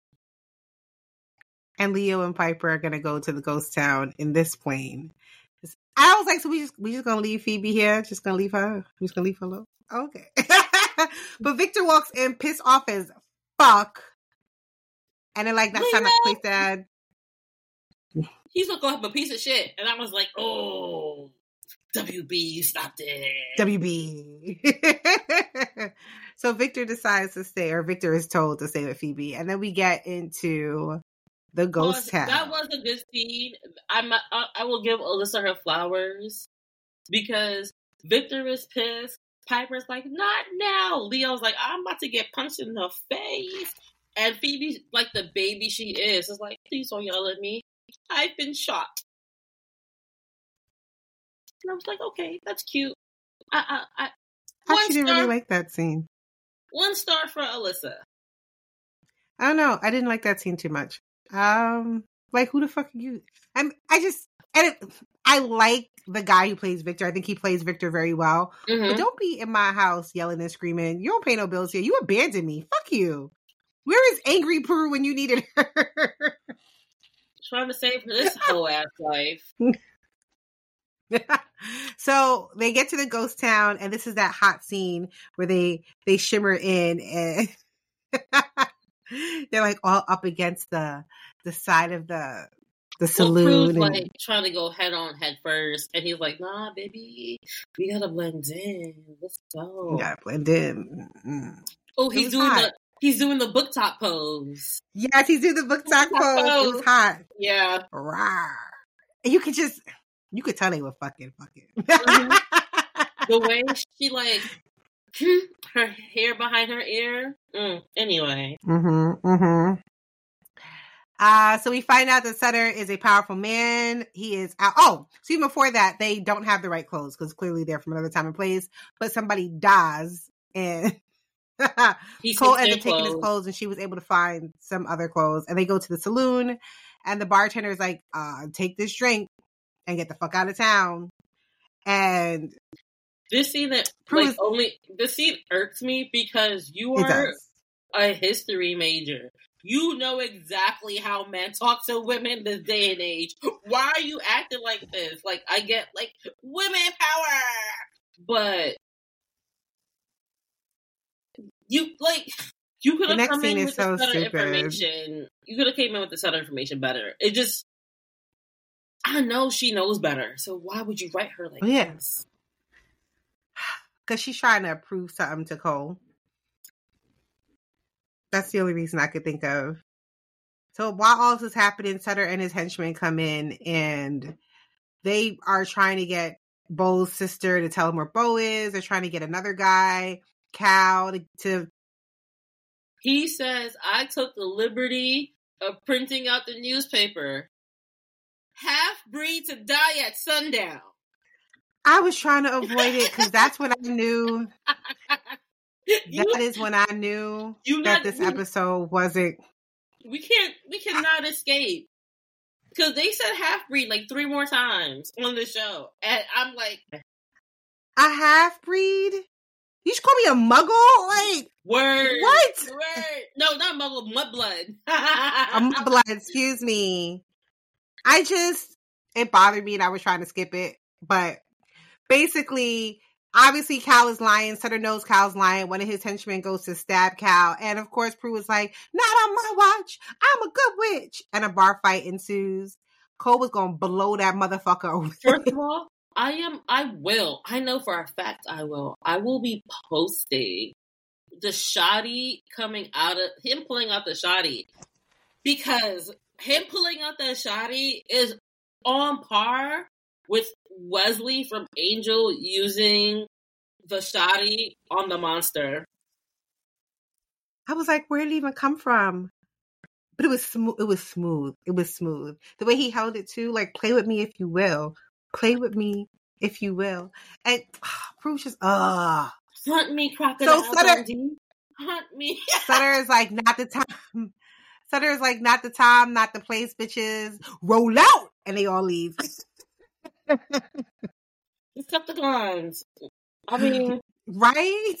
A: And Leo and Piper are gonna go to the ghost town in this plane. I was like, so we just we just gonna leave Phoebe here? Just gonna leave her? We just gonna leave her alone? Okay. But Victor walks in pissed off as fuck. And then like, that's time not to play sad.
B: He's gonna go have a piece of shit. And I was like, oh, W B, stop it.
A: W B. So Victor decides to stay, or Victor is told to stay with Phoebe. And then we get into the ghost town.
B: That was a good scene. I'm, I, I will give Alyssa her flowers because Victor is pissed. Piper's like, not now. Leo's like, I'm about to get punched in the face. And Phoebe, like the baby she is, is like, please don't yell at me. I've been shot. And I was like, okay, that's cute. I, I, I,
A: I actually didn't really like that scene.
B: One star for Alyssa.
A: I don't know. I didn't like that scene too much. Um, like, who the fuck are you? I'm. I just, and it, I like the guy who plays Victor. I think he plays Victor very well. Mm-hmm. But don't be in my house yelling and screaming. You don't pay no bills here. You abandoned me. Fuck you. Where is Angry Prue when you needed her?
B: Trying to save this whole ass life.
A: So they get to the ghost town, and this is that hot scene where they they shimmer in, and they're like all up against the the side of the the saloon.
B: Well,
A: and,
B: like trying to go head on head first, and he's like, "Nah, baby, we gotta blend in. Let's go.
A: We gotta blend in." Mm-hmm.
B: Oh, he's doing hot. the he's doing the book top pose.
A: Yes, he's doing the book top pose. pose. It was hot.
B: Yeah,
A: rawr. And you could just. You could tell they were fucking, fucking.
B: Mm-hmm. The way she, like, her hair behind her ear. Mm, anyway.
A: Mm-hmm, mm-hmm. Uh, so we find out that Sutter is a powerful man. He is out. Oh, so even before that, they don't have the right clothes because clearly they're from another time and place. But somebody dies, and Cole ends up taking his clothes, and she was able to find some other clothes. And they go to the saloon, and the bartender is like, uh, take this drink and get the fuck out of town. And
B: this scene that like only this scene irks me because you are a history major. You know exactly how men talk to women this day and age. Why are you acting like this? Like, I get like women power, but you like you could have come in with the Sutter information. You could have came in with the Sutter information better. It just. I know she knows better, so why would you write her like
A: yeah.
B: this?
A: Because she's trying to prove something to Cole. That's the only reason I could think of. So while all this is happening, Sutter and his henchmen come in, and they are trying to get Bo's sister to tell him where Bo is. They're trying to get another guy, Cal, to... to...
B: He says, I took the liberty of printing out the newspaper. Half-breed to die at sundown.
A: I was trying to avoid it because that's when I knew.
B: you,
A: that is when I knew
B: you
A: that
B: not,
A: this
B: we,
A: episode wasn't.
B: We can't. We cannot escape because they said half-breed like three more times on the show, and I'm like,
A: a half-breed? You should call me a muggle? Like
B: word?
A: What?
B: Word? No, not muggle. Mudblood.
A: A mudblood. Excuse me. I just, it bothered me and I was trying to skip it. But basically, obviously Cal is lying. Sutter knows Cal's lying. One of his henchmen goes to stab Cal. And of course, Prue was like, not on my watch. I'm a good witch. And a bar fight ensues. Cole was going to blow that motherfucker over.
B: First of all, I am, I will. I know for a fact I will. I will be posting the shoddy coming out of, him pulling out the shoddy. Because him pulling out that shoddy is on par with Wesley from Angel using the shoddy on the monster.
A: I was like, where did it even come from? But it was smooth. It was smooth. It was smooth. The way he held it too, like, play with me if you will. Play with me if you will. And oh, Prue's just, ah.
B: Uh. Hunt me, crocodile.
A: So Sutter,
B: Hunt me.
A: Sutter is like, not the time. Sutter is like, not the time, not the place, bitches. Roll out! And they all leave.
B: Decepticons. I mean,
A: right?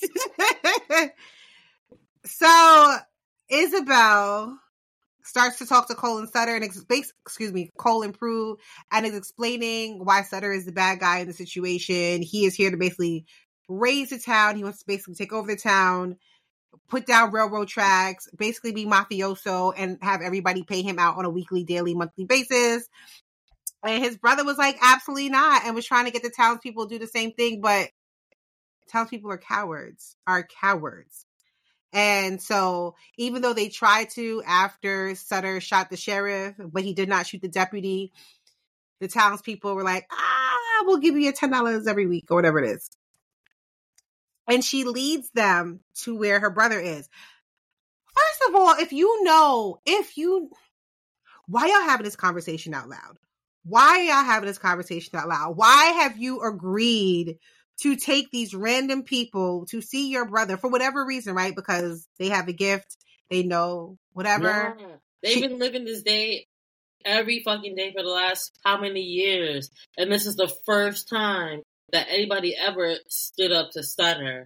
A: So Isabel starts to talk to Cole and Sutter, and ex- excuse me, Cole and Prue, and is explaining why Sutter is the bad guy in the situation. He is here to basically raise the town. He wants to basically take over the town, put down railroad tracks, basically be mafioso, and have everybody pay him out on a weekly, daily, monthly basis. And his brother was like, absolutely not, and was trying to get the townspeople to do the same thing, but townspeople are cowards, are cowards. And so even though they tried to after Sutter shot the sheriff, but he did not shoot the deputy, the townspeople were like, ah, we'll give you ten dollars every week or whatever it is. And she leads them to where her brother is. First of all, if you know, if you, why y'all having this conversation out loud? Why are y'all having this conversation out loud? Why have you agreed to take these random people to see your brother for whatever reason, right? Because they have a gift, they know, whatever.
B: Yeah. They've she, been living this day every fucking day for the last how many years? And this is the first time that anybody ever stood up to Sutter.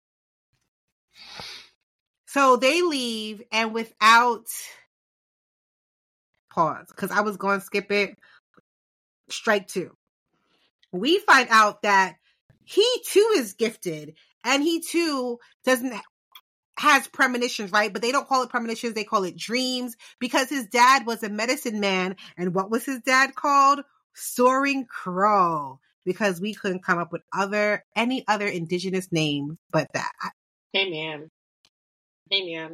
A: So they leave, and without pause, because I was going to skip it, strike two. We find out that he too is gifted, and he too doesn't has premonitions, right? But they don't call it premonitions; they call it dreams, because his dad was a medicine man, and what was his dad called? Soaring Crow, because we couldn't come up with other any other indigenous name but that.
B: Hey man, hey man,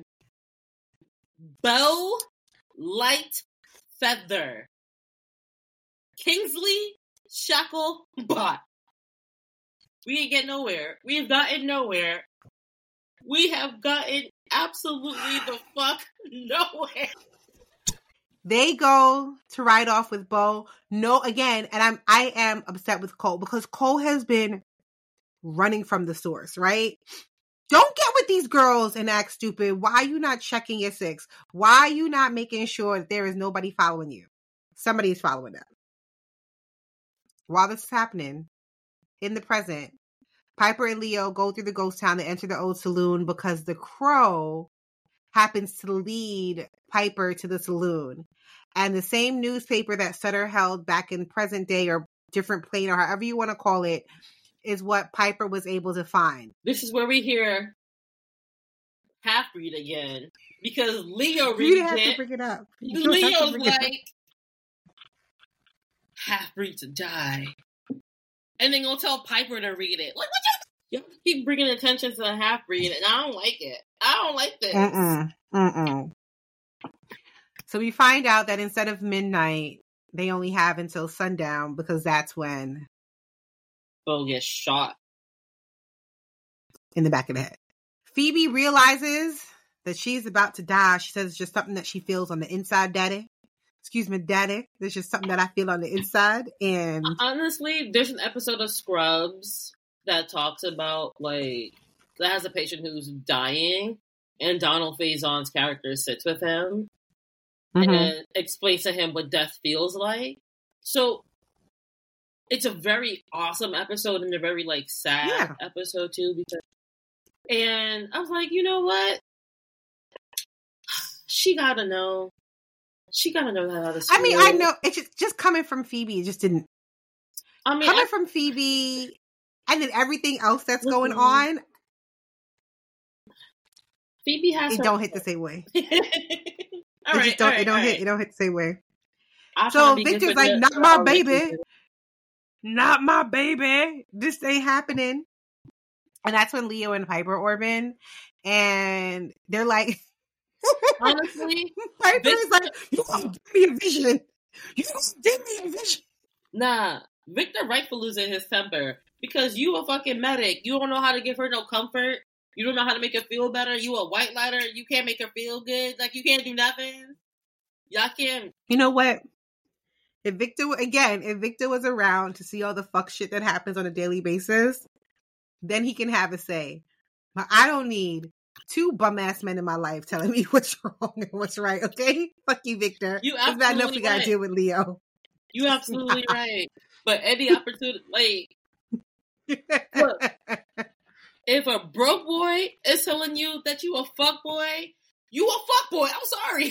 B: Bow Light Feather, Kingsley Shackle Bot. We ain't get nowhere. We have gotten nowhere. We have gotten absolutely the fuck nowhere.
A: They go to ride off with Bo. No, again, and I'm I am upset with Cole because Cole has been running from the source, right? Don't get with these girls and act stupid. Why are you not checking your six? Why are you not making sure that there is nobody following you? Somebody is following them. While this is happening, in the present, Piper and Leo go through the ghost town to enter the old saloon because the Crow happens to lead Piper to the saloon. And the same newspaper that Sutter held back in present day or different plane or however you want to call it is what Piper was able to find.
B: This is where we hear Half-Breed again. Because Leo reads
A: you have
B: it.
A: To bring it up.
B: Leo's like, Half-Breed to die. And then gonna tell Piper to read it. Like, what you... Y'all keep bringing attention to the Half-Breed, and I don't like it. I don't like this.
A: Mm-mm. Mm-mm. So we find out that instead of midnight, they only have until sundown because that's when
B: Bo gets shot
A: in the back of the head. Phoebe realizes that she's about to die. She says it's just something that she feels on the inside, daddy. Excuse me, daddy. There's just something that I feel on the inside. And
B: honestly, there's an episode of Scrubs that talks about, like, that has a patient who's dying, and Donald Faison's character sits with him mm-hmm. and explains to him what death feels like. So it's a very awesome episode and a very, like, sad yeah. episode, too. Because, and I was like, you know what? She gotta know. She gotta know how to
A: I mean, I know. It's just, just coming from Phoebe. It just didn't.
B: I mean,
A: coming
B: I,
A: from Phoebe and then everything else that's going on.
B: Phoebe has
A: It
B: her...
A: don't hit the same way.
B: all
A: it
B: right,
A: just don't,
B: all right,
A: it don't
B: all
A: hit.
B: right.
A: It don't hit the same way.
B: I'll
A: so Victor's like,
B: the,
A: not my baby. Not my baby. This ain't happening. And that's when Leo and Piper Orban, and they're like,
B: honestly,
A: Piper this... is like, you gonna give me a vision. You gonna give me a vision.
B: Nah, Victor rightfully losing his temper because you a fucking medic. You don't know how to give her no comfort. You don't know how to make her feel better. You a white lighter. You can't make her feel good. Like, you can't do nothing. Y'all can't.
A: You know what? If Victor, again, if Victor was around to see all the fuck shit that happens on a daily basis, then he can have a say. But I don't need two bum ass men in my life telling me what's wrong and what's right. Okay, fuck you, Victor.
B: You
A: absolutely bad enough we gotta
B: right.
A: deal with Leo.
B: You absolutely right. But any opportunity, like, Look, if a broke boy is telling you that you a fuck boy, you a fuck boy. I'm sorry.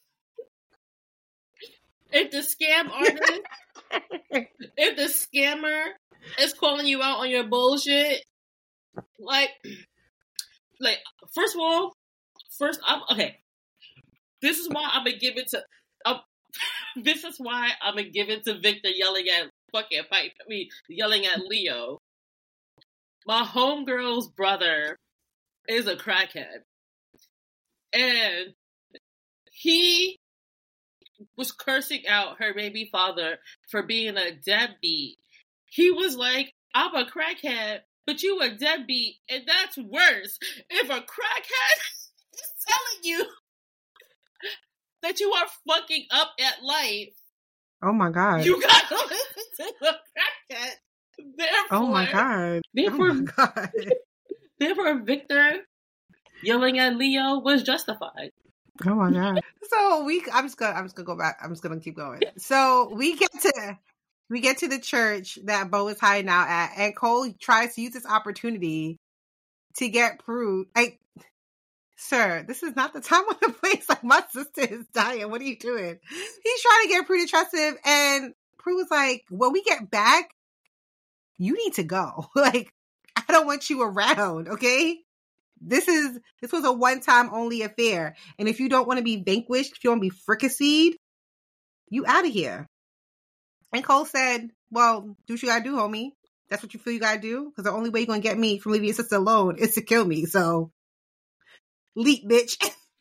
B: If the scam artist, if the scammer is calling you out on your bullshit, like, like first of all, first I'm okay. This is why I'm gonna give it to. Um, this is why I'm gonna give it to Victor yelling at fucking Pipe. I mean, yelling at Leo. My homegirl's brother is a crackhead, and he was cursing out her baby father for being a deadbeat. He was like, I'm a crackhead, but you a deadbeat, and that's worse. If a crackhead is telling you that you are fucking up at life,
A: oh my god,
B: you gotta listen to the crackhead. Therefore,
A: oh my god,
B: therefore,
A: oh my god.
B: therefore, Victor yelling at Leo was justified.
A: Oh my god. So we, I'm just gonna, I'm just gonna go back. I'm just gonna keep going. So we get to, we get to the church that Bo is hiding out at, and Cole tries to use this opportunity to get Prue. Like, sir, this is not the time or the place. Like, my sister is dying. What are you doing? He's trying to get Prue to trust him, and Prue was like, when we get back, you need to go. Like, I don't want you around. Okay. This is, this was a one-time only affair. And if you don't want to be vanquished, if you want to be fricasseed, you out of here. And Cole said, well, do what you gotta do, homie. That's what you feel you gotta do? Because the only way you're going to get me from leaving your sister alone is to kill me. So, leap, bitch.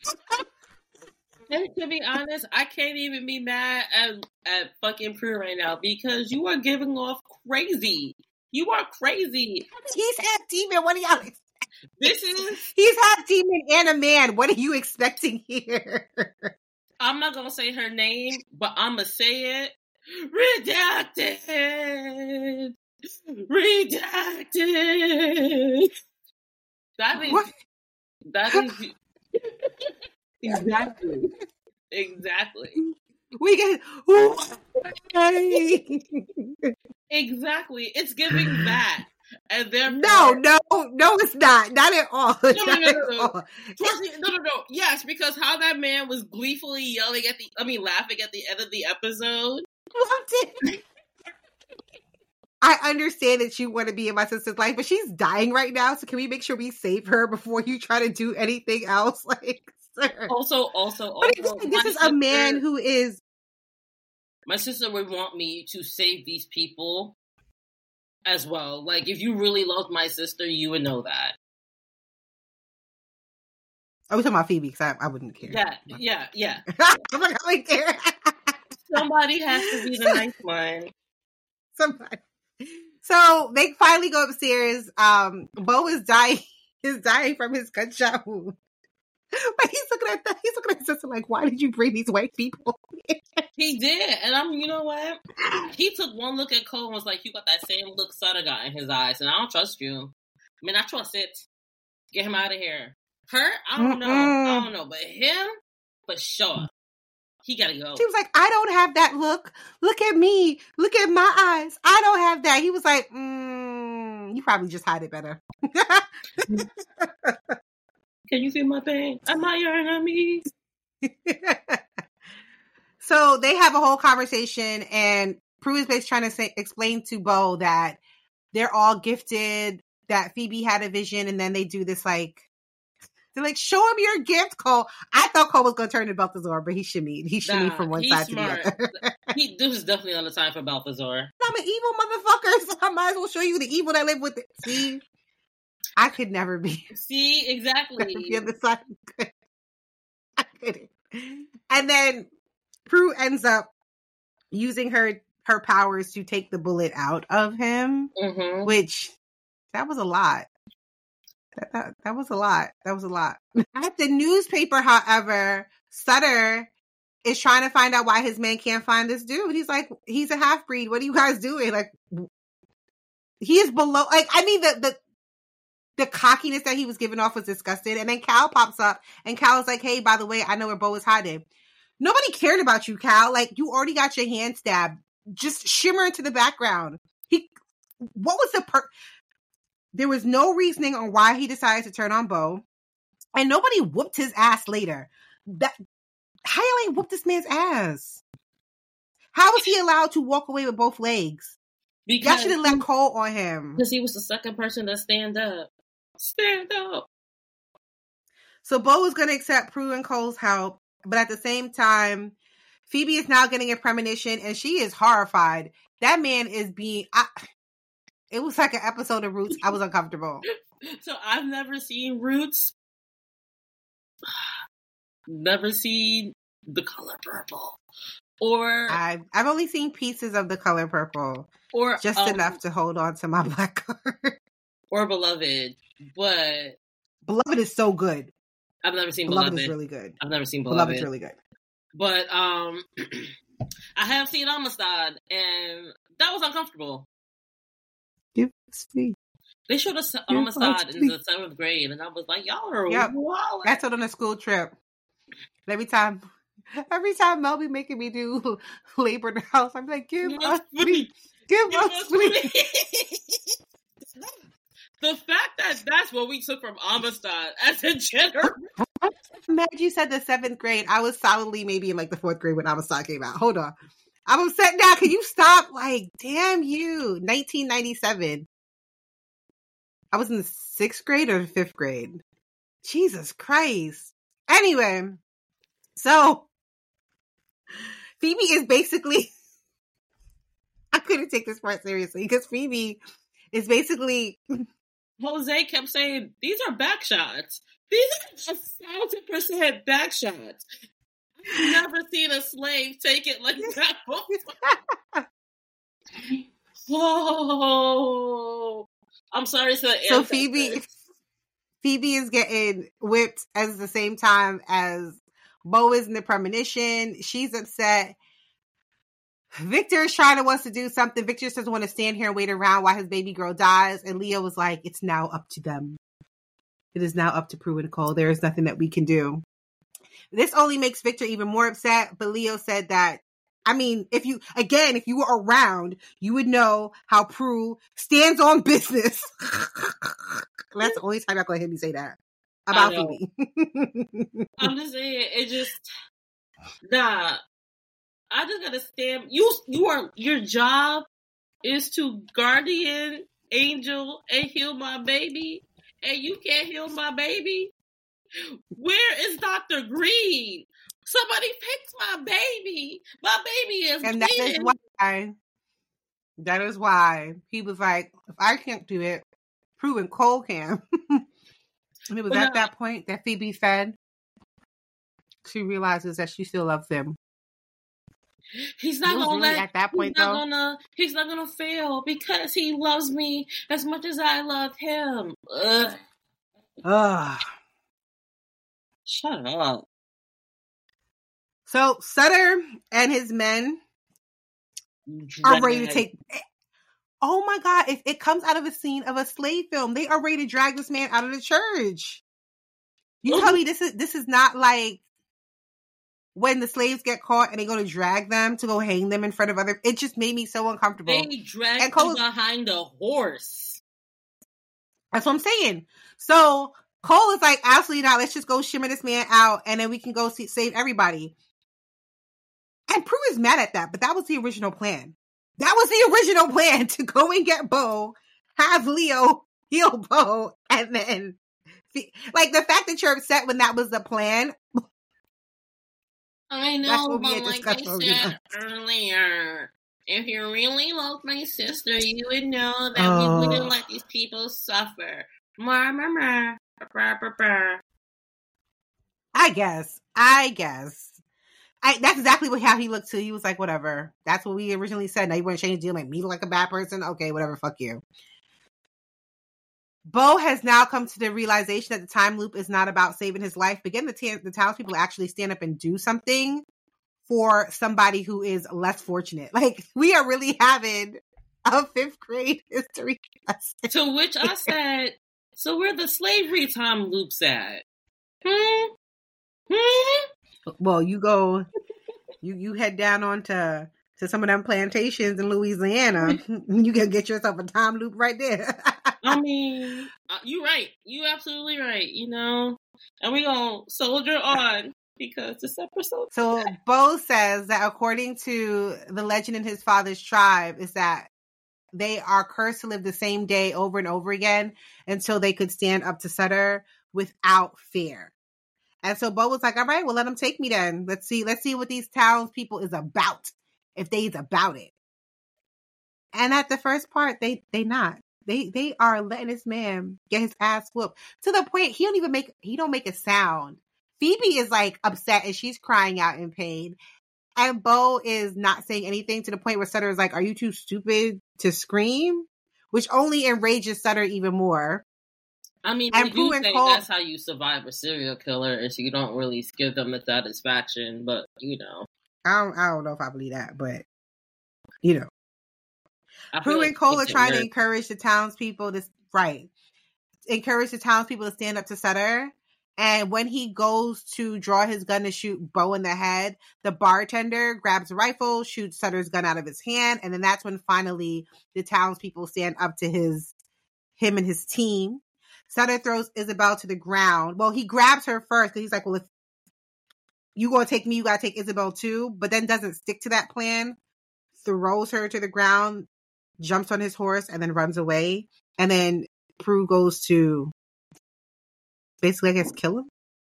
B: And to be honest, I can't even be mad at, at fucking Prue right now because you are giving off crazy. You are crazy.
A: He's half demon. What are y'all expecting?
B: This is...
A: He's half demon and a man. What are you expecting here?
B: I'm not going to say her name, but I'm going to say it. Redacted! Redacted! That is...
A: What?
B: That is... Exactly. Exactly.
A: We get...
B: Exactly. It's giving that. And therefore...
A: No, no, no, it's not. Not at all.
B: No,
A: no,
B: no, no, no, no. Trust me, no, no, no. Yes, because how that man was gleefully yelling at the... I mean, laughing at the end of the episode.
A: I understand that you want to be in my sister's life, but she's dying right now, so can we make sure we save her before you try to do anything else? Like, sir.
B: Also, also, also...
A: But this is sister, a man who is...
B: My sister would want me to save these people as well. Like, if you really loved my sister, you would know that.
A: Are we talking about Phoebe? Because I, I wouldn't care.
B: Yeah, yeah, yeah.
A: I'm like, I wouldn't care.
B: Somebody has to be the nice one.
A: Somebody. So they finally go upstairs. Um, Bo is dying. Is dying from his gunshot wound. But he's looking at the, he's looking at his sister like, why did you bring these white people?
B: He did, and I'm. You know what? He took one look at Cole and was like, "You got that same look Sutter got in his eyes, and I don't trust you. I mean, I trust it. Get him out of here. Her, I don't Mm-mm. know. I don't know, but him, for sure, he gotta go."
A: She was like, "I don't have that look. Look at me. Look at my eyes. I don't have that." He was like, mm, "You probably just hide it better."
B: Can you feel my pain? Am I your enemy?
A: So they have a whole conversation, and Prue is basically trying to say, explain to Bo that they're all gifted, that Phoebe had a vision, and then they do this like, they're like, show him your gift, Cole. I thought Cole was going to turn to Balthazar, but he shimmied. He shimmied nah, from one side smart. to the other.
B: he, this is definitely not the time for Balthazar.
A: I'm an evil motherfucker, so I might as well show you the evil that live with it. See? I could never be.
B: See, exactly.
A: The other side. I couldn't. And then Prue ends up using her her powers to take the bullet out of him, mm-hmm. which that was a lot. That, that that was a lot. That was a lot. At the newspaper, however, Sutter is trying to find out why his man can't find this dude. He's like, he's a half breed. What are you guys doing? Like, he is below. Like, I mean, the the. The cockiness that he was giving off was disgusting. And then Cal pops up and Cal is like, hey, by the way, I know where Bo is hiding. Nobody cared about you, Cal. Like, you already got your hand stabbed. Just shimmer into the background. He, what was the per, There was no reasoning on why he decided to turn on Bo. And nobody whooped his ass later. That How you ain't whooped this man's ass? How was he allowed to walk away with both legs? Because y'all should have let Cole on him.
B: Because he was the second person to stand up. Stand up.
A: So Bo is going to accept Prue and Cole's help. But at the same time, Phoebe is now getting a premonition and she is horrified. That man is being... I, it was like an episode of Roots. I was uncomfortable.
B: So I've never seen Roots. Never seen The Color Purple. Or
A: I've, I've only seen pieces of The Color Purple.
B: Or
A: just um, enough to hold on to my black card.
B: Or Beloved. But
A: Beloved is so good.
B: I've never seen
A: Beloved.
B: Beloved.
A: is really good.
B: I've never seen Beloved.
A: Beloved is really good.
B: But um I have seen Amistad and that was uncomfortable.
A: Give us me.
B: They showed us Amistad in the seventh grade and I was like, y'all are
A: yep.
B: wild.
A: That's on a school trip. Every time every time Mel be making me do Labor in the House, I'm like, give
B: Give
A: us
B: us
A: me. Give, Give us me.
B: The fact that that's what we took from Amistad as a general.
A: I'm mad you said the seventh grade. I was solidly maybe in like the fourth grade when Amistad came out. Hold on. I'm upset now. Can you stop? Like, damn you. nineteen ninety-seven. I was in the sixth grade or the fifth grade. Jesus Christ. Anyway, so Phoebe is basically... I couldn't take this part seriously because Phoebe is basically...
B: Jose kept saying, these are back shots. These are a thousand percent back shots. I've never seen a slave take it like that before. Oh, I'm sorry to the
A: So Phoebe, Phoebe is getting whipped at the same time as Bo is in the premonition. She's upset. Victor is trying to wants to do something. Victor just doesn't want to stand here and wait around while his baby girl dies. And Leo was like, it's now up to them. It is now up to Prue and Cole. There is nothing that we can do. This only makes Victor even more upset. But Leo said that, I mean, if you, again, if you were around, you would know how Prue stands on business. That's the only time I'm going to hear me say that about Phoebe.
B: I'm just saying, it just, nah. I just gotta stand. You, you are. Your job is to guardian angel and heal my baby, and you can't heal my baby. Where is Doctor Green? Somebody picked my baby. My baby is
A: and
B: bleeding.
A: that is why. That is why he was like, if I can't do it, Prue and Cole can. And it was well, at that point that Phoebe said she realizes that she still loves him.
B: He's not gonna
A: really
B: let.
A: At that point,
B: he's not
A: though,
B: gonna. He's not gonna fail because he loves me as much as I love him. Ugh.
A: Ugh.
B: Shut up.
A: So Sutter and his men Drag. are ready to take. Oh my God! If it comes out of a scene of a slave film, they are ready to drag this man out of the church. You tell me this is this is not like when the slaves get caught and they're going to drag them to go hang them in front of other... It just made me so uncomfortable.
B: They dragged him behind a horse.
A: That's what I'm saying. So Cole is like, absolutely not. Let's just go shimmer this man out and then we can go see, save everybody. And Prue is mad at that, but that was the original plan. That was the original plan, to go and get Bo, have Leo heal Bo, and then... See, like, the fact that you're upset when that was the plan...
B: I know, but like I said earlier, if you really loved my sister, you would know that oh. we wouldn't let these people suffer. I
A: guess. I guess. I, that's exactly what, how he looked too. He was like, whatever. That's what we originally said. Now you want to change the deal, make me look like a bad person? Okay, whatever, fuck you. Bo has now come to the realization that the time loop is not about saving his life. Begin the, t- the townspeople actually stand up and do something for somebody who is less fortunate. Like, we are really having a fifth grade history class.
B: To which I said, so where the slavery time loops at? Hmm? Hmm?
A: Well, you go, you, you head down onto to some of them plantations in Louisiana, you can get yourself a time loop right there.
B: I mean, uh, you're right. You absolutely right. You know, and we gonna soldier on because this episode.
A: So Bo says that according to the legend in his father's tribe, is that they are cursed to live the same day over and over again until they could stand up to Sutter without fear. And so Bo was like, all right, well, let them take me then. Let's see. Let's see what these townspeople is about. If they's about it. And at the first part, they they not. They they are letting this man get his ass whooped. To the point he don't even make he don't make a sound. Phoebe is like upset and she's crying out in pain. And Bo is not saying anything, to the point where Sutter is like, are you too stupid to scream? Which only enrages Sutter even more.
B: I mean, and you say Cole, that's how you survive a serial killer, is you don't really give them the satisfaction, but you know.
A: I don't, I don't know if I believe that, but you know. Prue like and Cole are trying to encourage the townspeople to, right, encourage the townspeople to stand up to Sutter. And when he goes to draw his gun to shoot Bo in the head, the bartender grabs a rifle, shoots Sutter's gun out of his hand, and then that's when finally the townspeople stand up to his him and his team. Sutter throws Isabel to the ground. Well, he grabs her first because he's like, well, if you gonna take me, you gotta take Isabel too, but then doesn't stick to that plan, throws her to the ground, jumps on his horse, and then runs away. And then Prue goes to basically, I guess, kill him?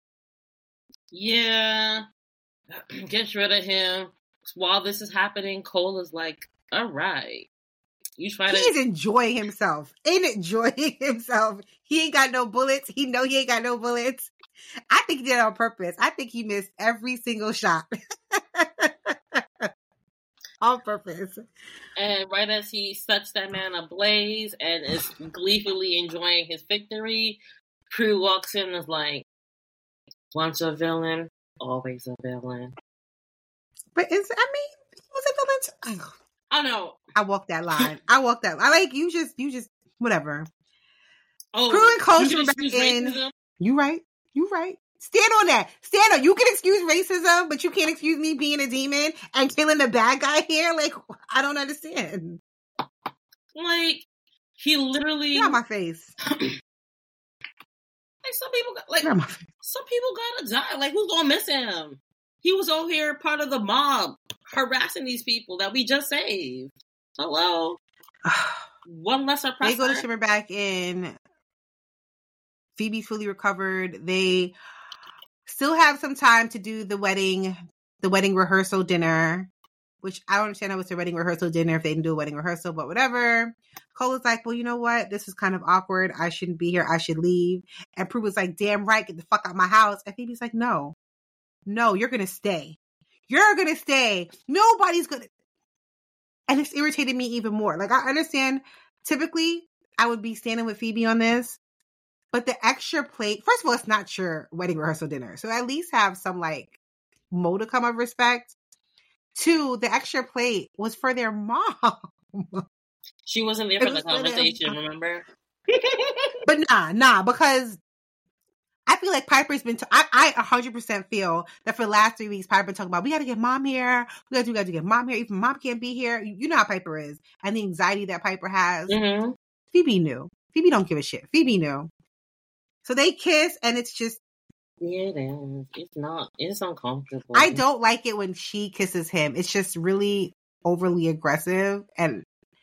B: Yeah. Gets rid of him. While this is happening, Cole is like, all right. You try to...
A: He's enjoying himself. Ain't enjoying himself. He ain't got no bullets. He know he ain't got no bullets. I think he did it on purpose. I think he missed every single shot. On purpose.
B: And right as he sets that man ablaze and is gleefully enjoying his victory, Prue walks in and is like, once a villain, always a villain.
A: But it's, I mean, was a villain? Oh.
B: I know.
A: I walked that line. I walked that line. I like, you just, you just, whatever.
B: Oh,
A: Prue and Cole back in. Racism? You right. You right. Stand on that. Stand on. You can excuse racism, but you can't excuse me being a demon and killing the bad guy here. Like, I don't understand.
B: Like, he literally...
A: Get out my face.
B: Like, some people, like, some people gotta die. Like, who's gonna miss him? He was over here part of the mob, harassing these people that we just saved. Hello? One less oppressor.
A: They go to shimmer back in. Phoebe's fully recovered. They still have some time to do the wedding, the wedding rehearsal dinner, which I don't understand how it's a wedding rehearsal dinner if they didn't do a wedding rehearsal, but whatever. Cole is like, well, you know what? This is kind of awkward. I shouldn't be here. I should leave. And Prue was like, damn right, get the fuck out of my house. And Phoebe's like, no, no, you're going to stay. You're going to stay. Nobody's going to. And it's irritated me even more. Like, I understand typically I would be standing with Phoebe on this, but the extra plate, first of all, it's not your wedding rehearsal dinner. So at least have some like modicum of respect. Two, the extra plate was for their mom.
B: She wasn't there for the conversation, for remember?
A: But nah, nah, because I feel like Piper's been, t- I, I one hundred percent feel that for the last three weeks, Piper's been talking about, we got to get mom here. We got to do, we got to get mom here. Even mom can't be here. You, you know how Piper is. And the anxiety that Piper has.
B: Mm-hmm.
A: Phoebe knew. Phoebe don't give a shit. Phoebe knew. So they kiss and it's just.
B: Yeah, it is. It's not. It's uncomfortable.
A: I don't like it when she kisses him. It's just really overly aggressive. And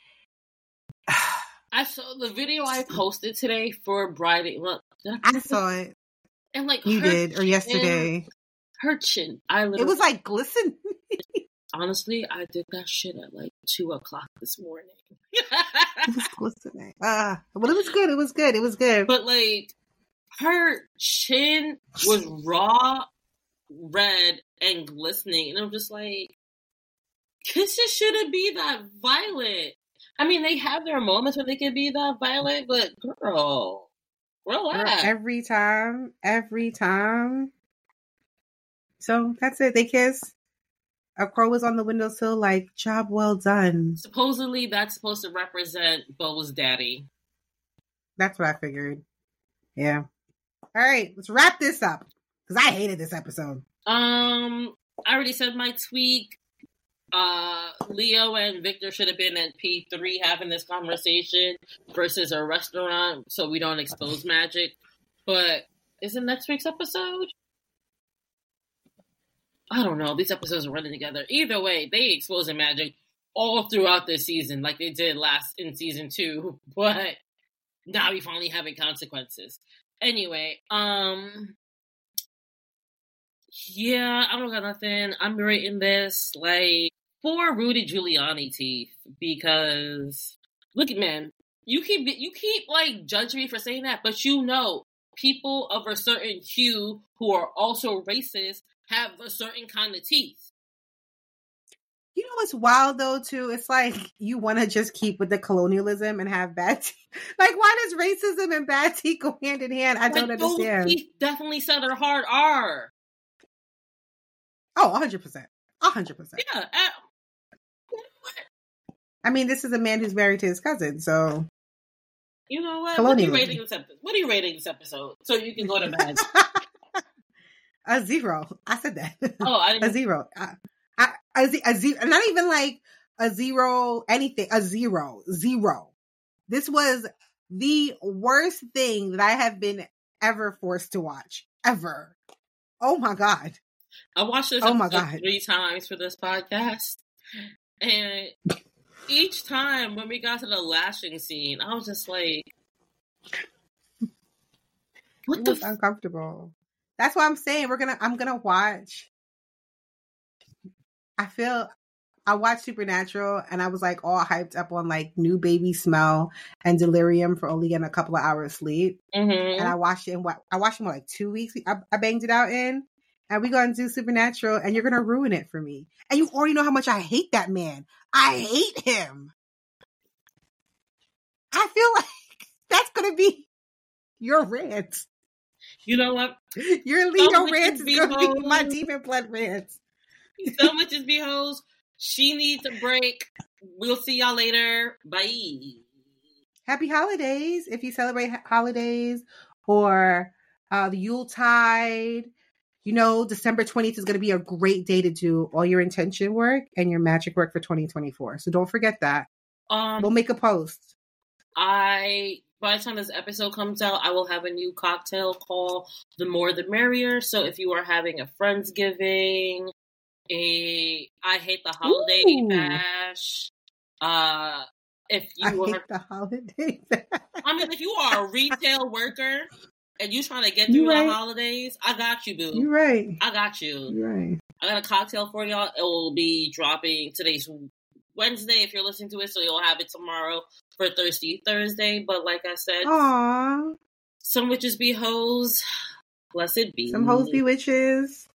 B: I saw the video I posted today for Bride. Look,
A: I saw it.
B: And like
A: you did, or yesterday.
B: Her chin. I literally,
A: it was like glistening.
B: Honestly, I did that shit at like two o'clock this morning.
A: It was glistening. Ah, uh, well, it was good. It was good. It was good.
B: But like, her chin was raw, red, and glistening, and I'm just like, kisses shouldn't be that violent. I mean, they have their moments where they can be that violent, but girl, relax.
A: Girl, every time, every time. So that's it. They kiss. A crow was on the windowsill, like, job well done.
B: Supposedly, that's supposed to represent Bo's daddy.
A: That's what I figured. Yeah. All right, let's wrap this up because I hated this episode.
B: Um, I already said my tweak. uh, Leo and Victor should have been at P three having this conversation versus a restaurant so we don't expose magic. But is it next week's episode? I don't know. These episodes are running together. Either way, they exposing magic all throughout this season like they did last in season two. But now we finally having consequences. Anyway, um... yeah, I don't got nothing. I'm rating this, like, for Rudy Giuliani teeth, because, look at, man, you keep, you keep, like, judging me for saying that, but you know, people of a certain hue who are also racist have a certain kind of teeth.
A: You know what's wild, though, too? It's like you want to just keep with the colonialism and have bad teeth. Like, why does racism and bad teeth go hand in hand? I
B: like,
A: don't understand.
B: Those teeth definitely set her hard R.
A: Oh, one hundred percent. one hundred percent.
B: Yeah. Uh,
A: I mean, this is a man who's married to his cousin, so...
B: You know what? What are you rating this episode? What are you rating this episode? So you can go to bed.
A: A zero. I said that.
B: Oh, I didn't...
A: A zero. I, I, a, a zero. Not even like a zero anything. A zero. Zero. This was the worst thing that I have been ever forced to watch. Ever. Oh my God.
B: I watched this
A: oh my
B: episode
A: God.
B: three times for this podcast. And each time when we got to the lashing scene, I was just like, what
A: it
B: the
A: was f- uncomfortable. That's why I'm saying we're gonna I'm gonna watch. I feel I watched Supernatural and I was like all hyped up on like new baby smell and delirium for only getting a couple of hours sleep.
B: Mm-hmm.
A: And I watched it in what I watched it in like two weeks. I, I banged it out in. And we're going to do Supernatural, and you're going to ruin it for me. And you already know how much I hate that man. I hate him. I feel like that's going to be your rant.
B: You know what?
A: Your Leo rant is going to be my Demon Blood rant.
B: So much is beholds. She needs a break. We'll see y'all later. Bye.
A: Happy holidays if you celebrate holidays or uh, the Yuletide. You know, December twentieth is going to be a great day to do all your intention work and your magic work for twenty twenty-four. So don't forget that.
B: Um,
A: we'll make a post.
B: I, by the time this episode comes out, I will have a new cocktail called The More the Merrier. So if you are having a Friendsgiving, a I Hate the Holiday
A: Ooh.
B: Bash, uh, if you
A: I
B: are...
A: hate the holiday bash.
B: I mean, if you are a retail worker, and you trying to get through
A: right.
B: the holidays, I got you, boo.
A: You're right.
B: I got you.
A: You're right.
B: I got a cocktail for y'all. It will be dropping today's Wednesday if you're listening to it, so you'll have it tomorrow for Thirsty Thursday. But like I said,
A: Aww.
B: some witches be hoes. Blessed be.
A: Some hoes be witches.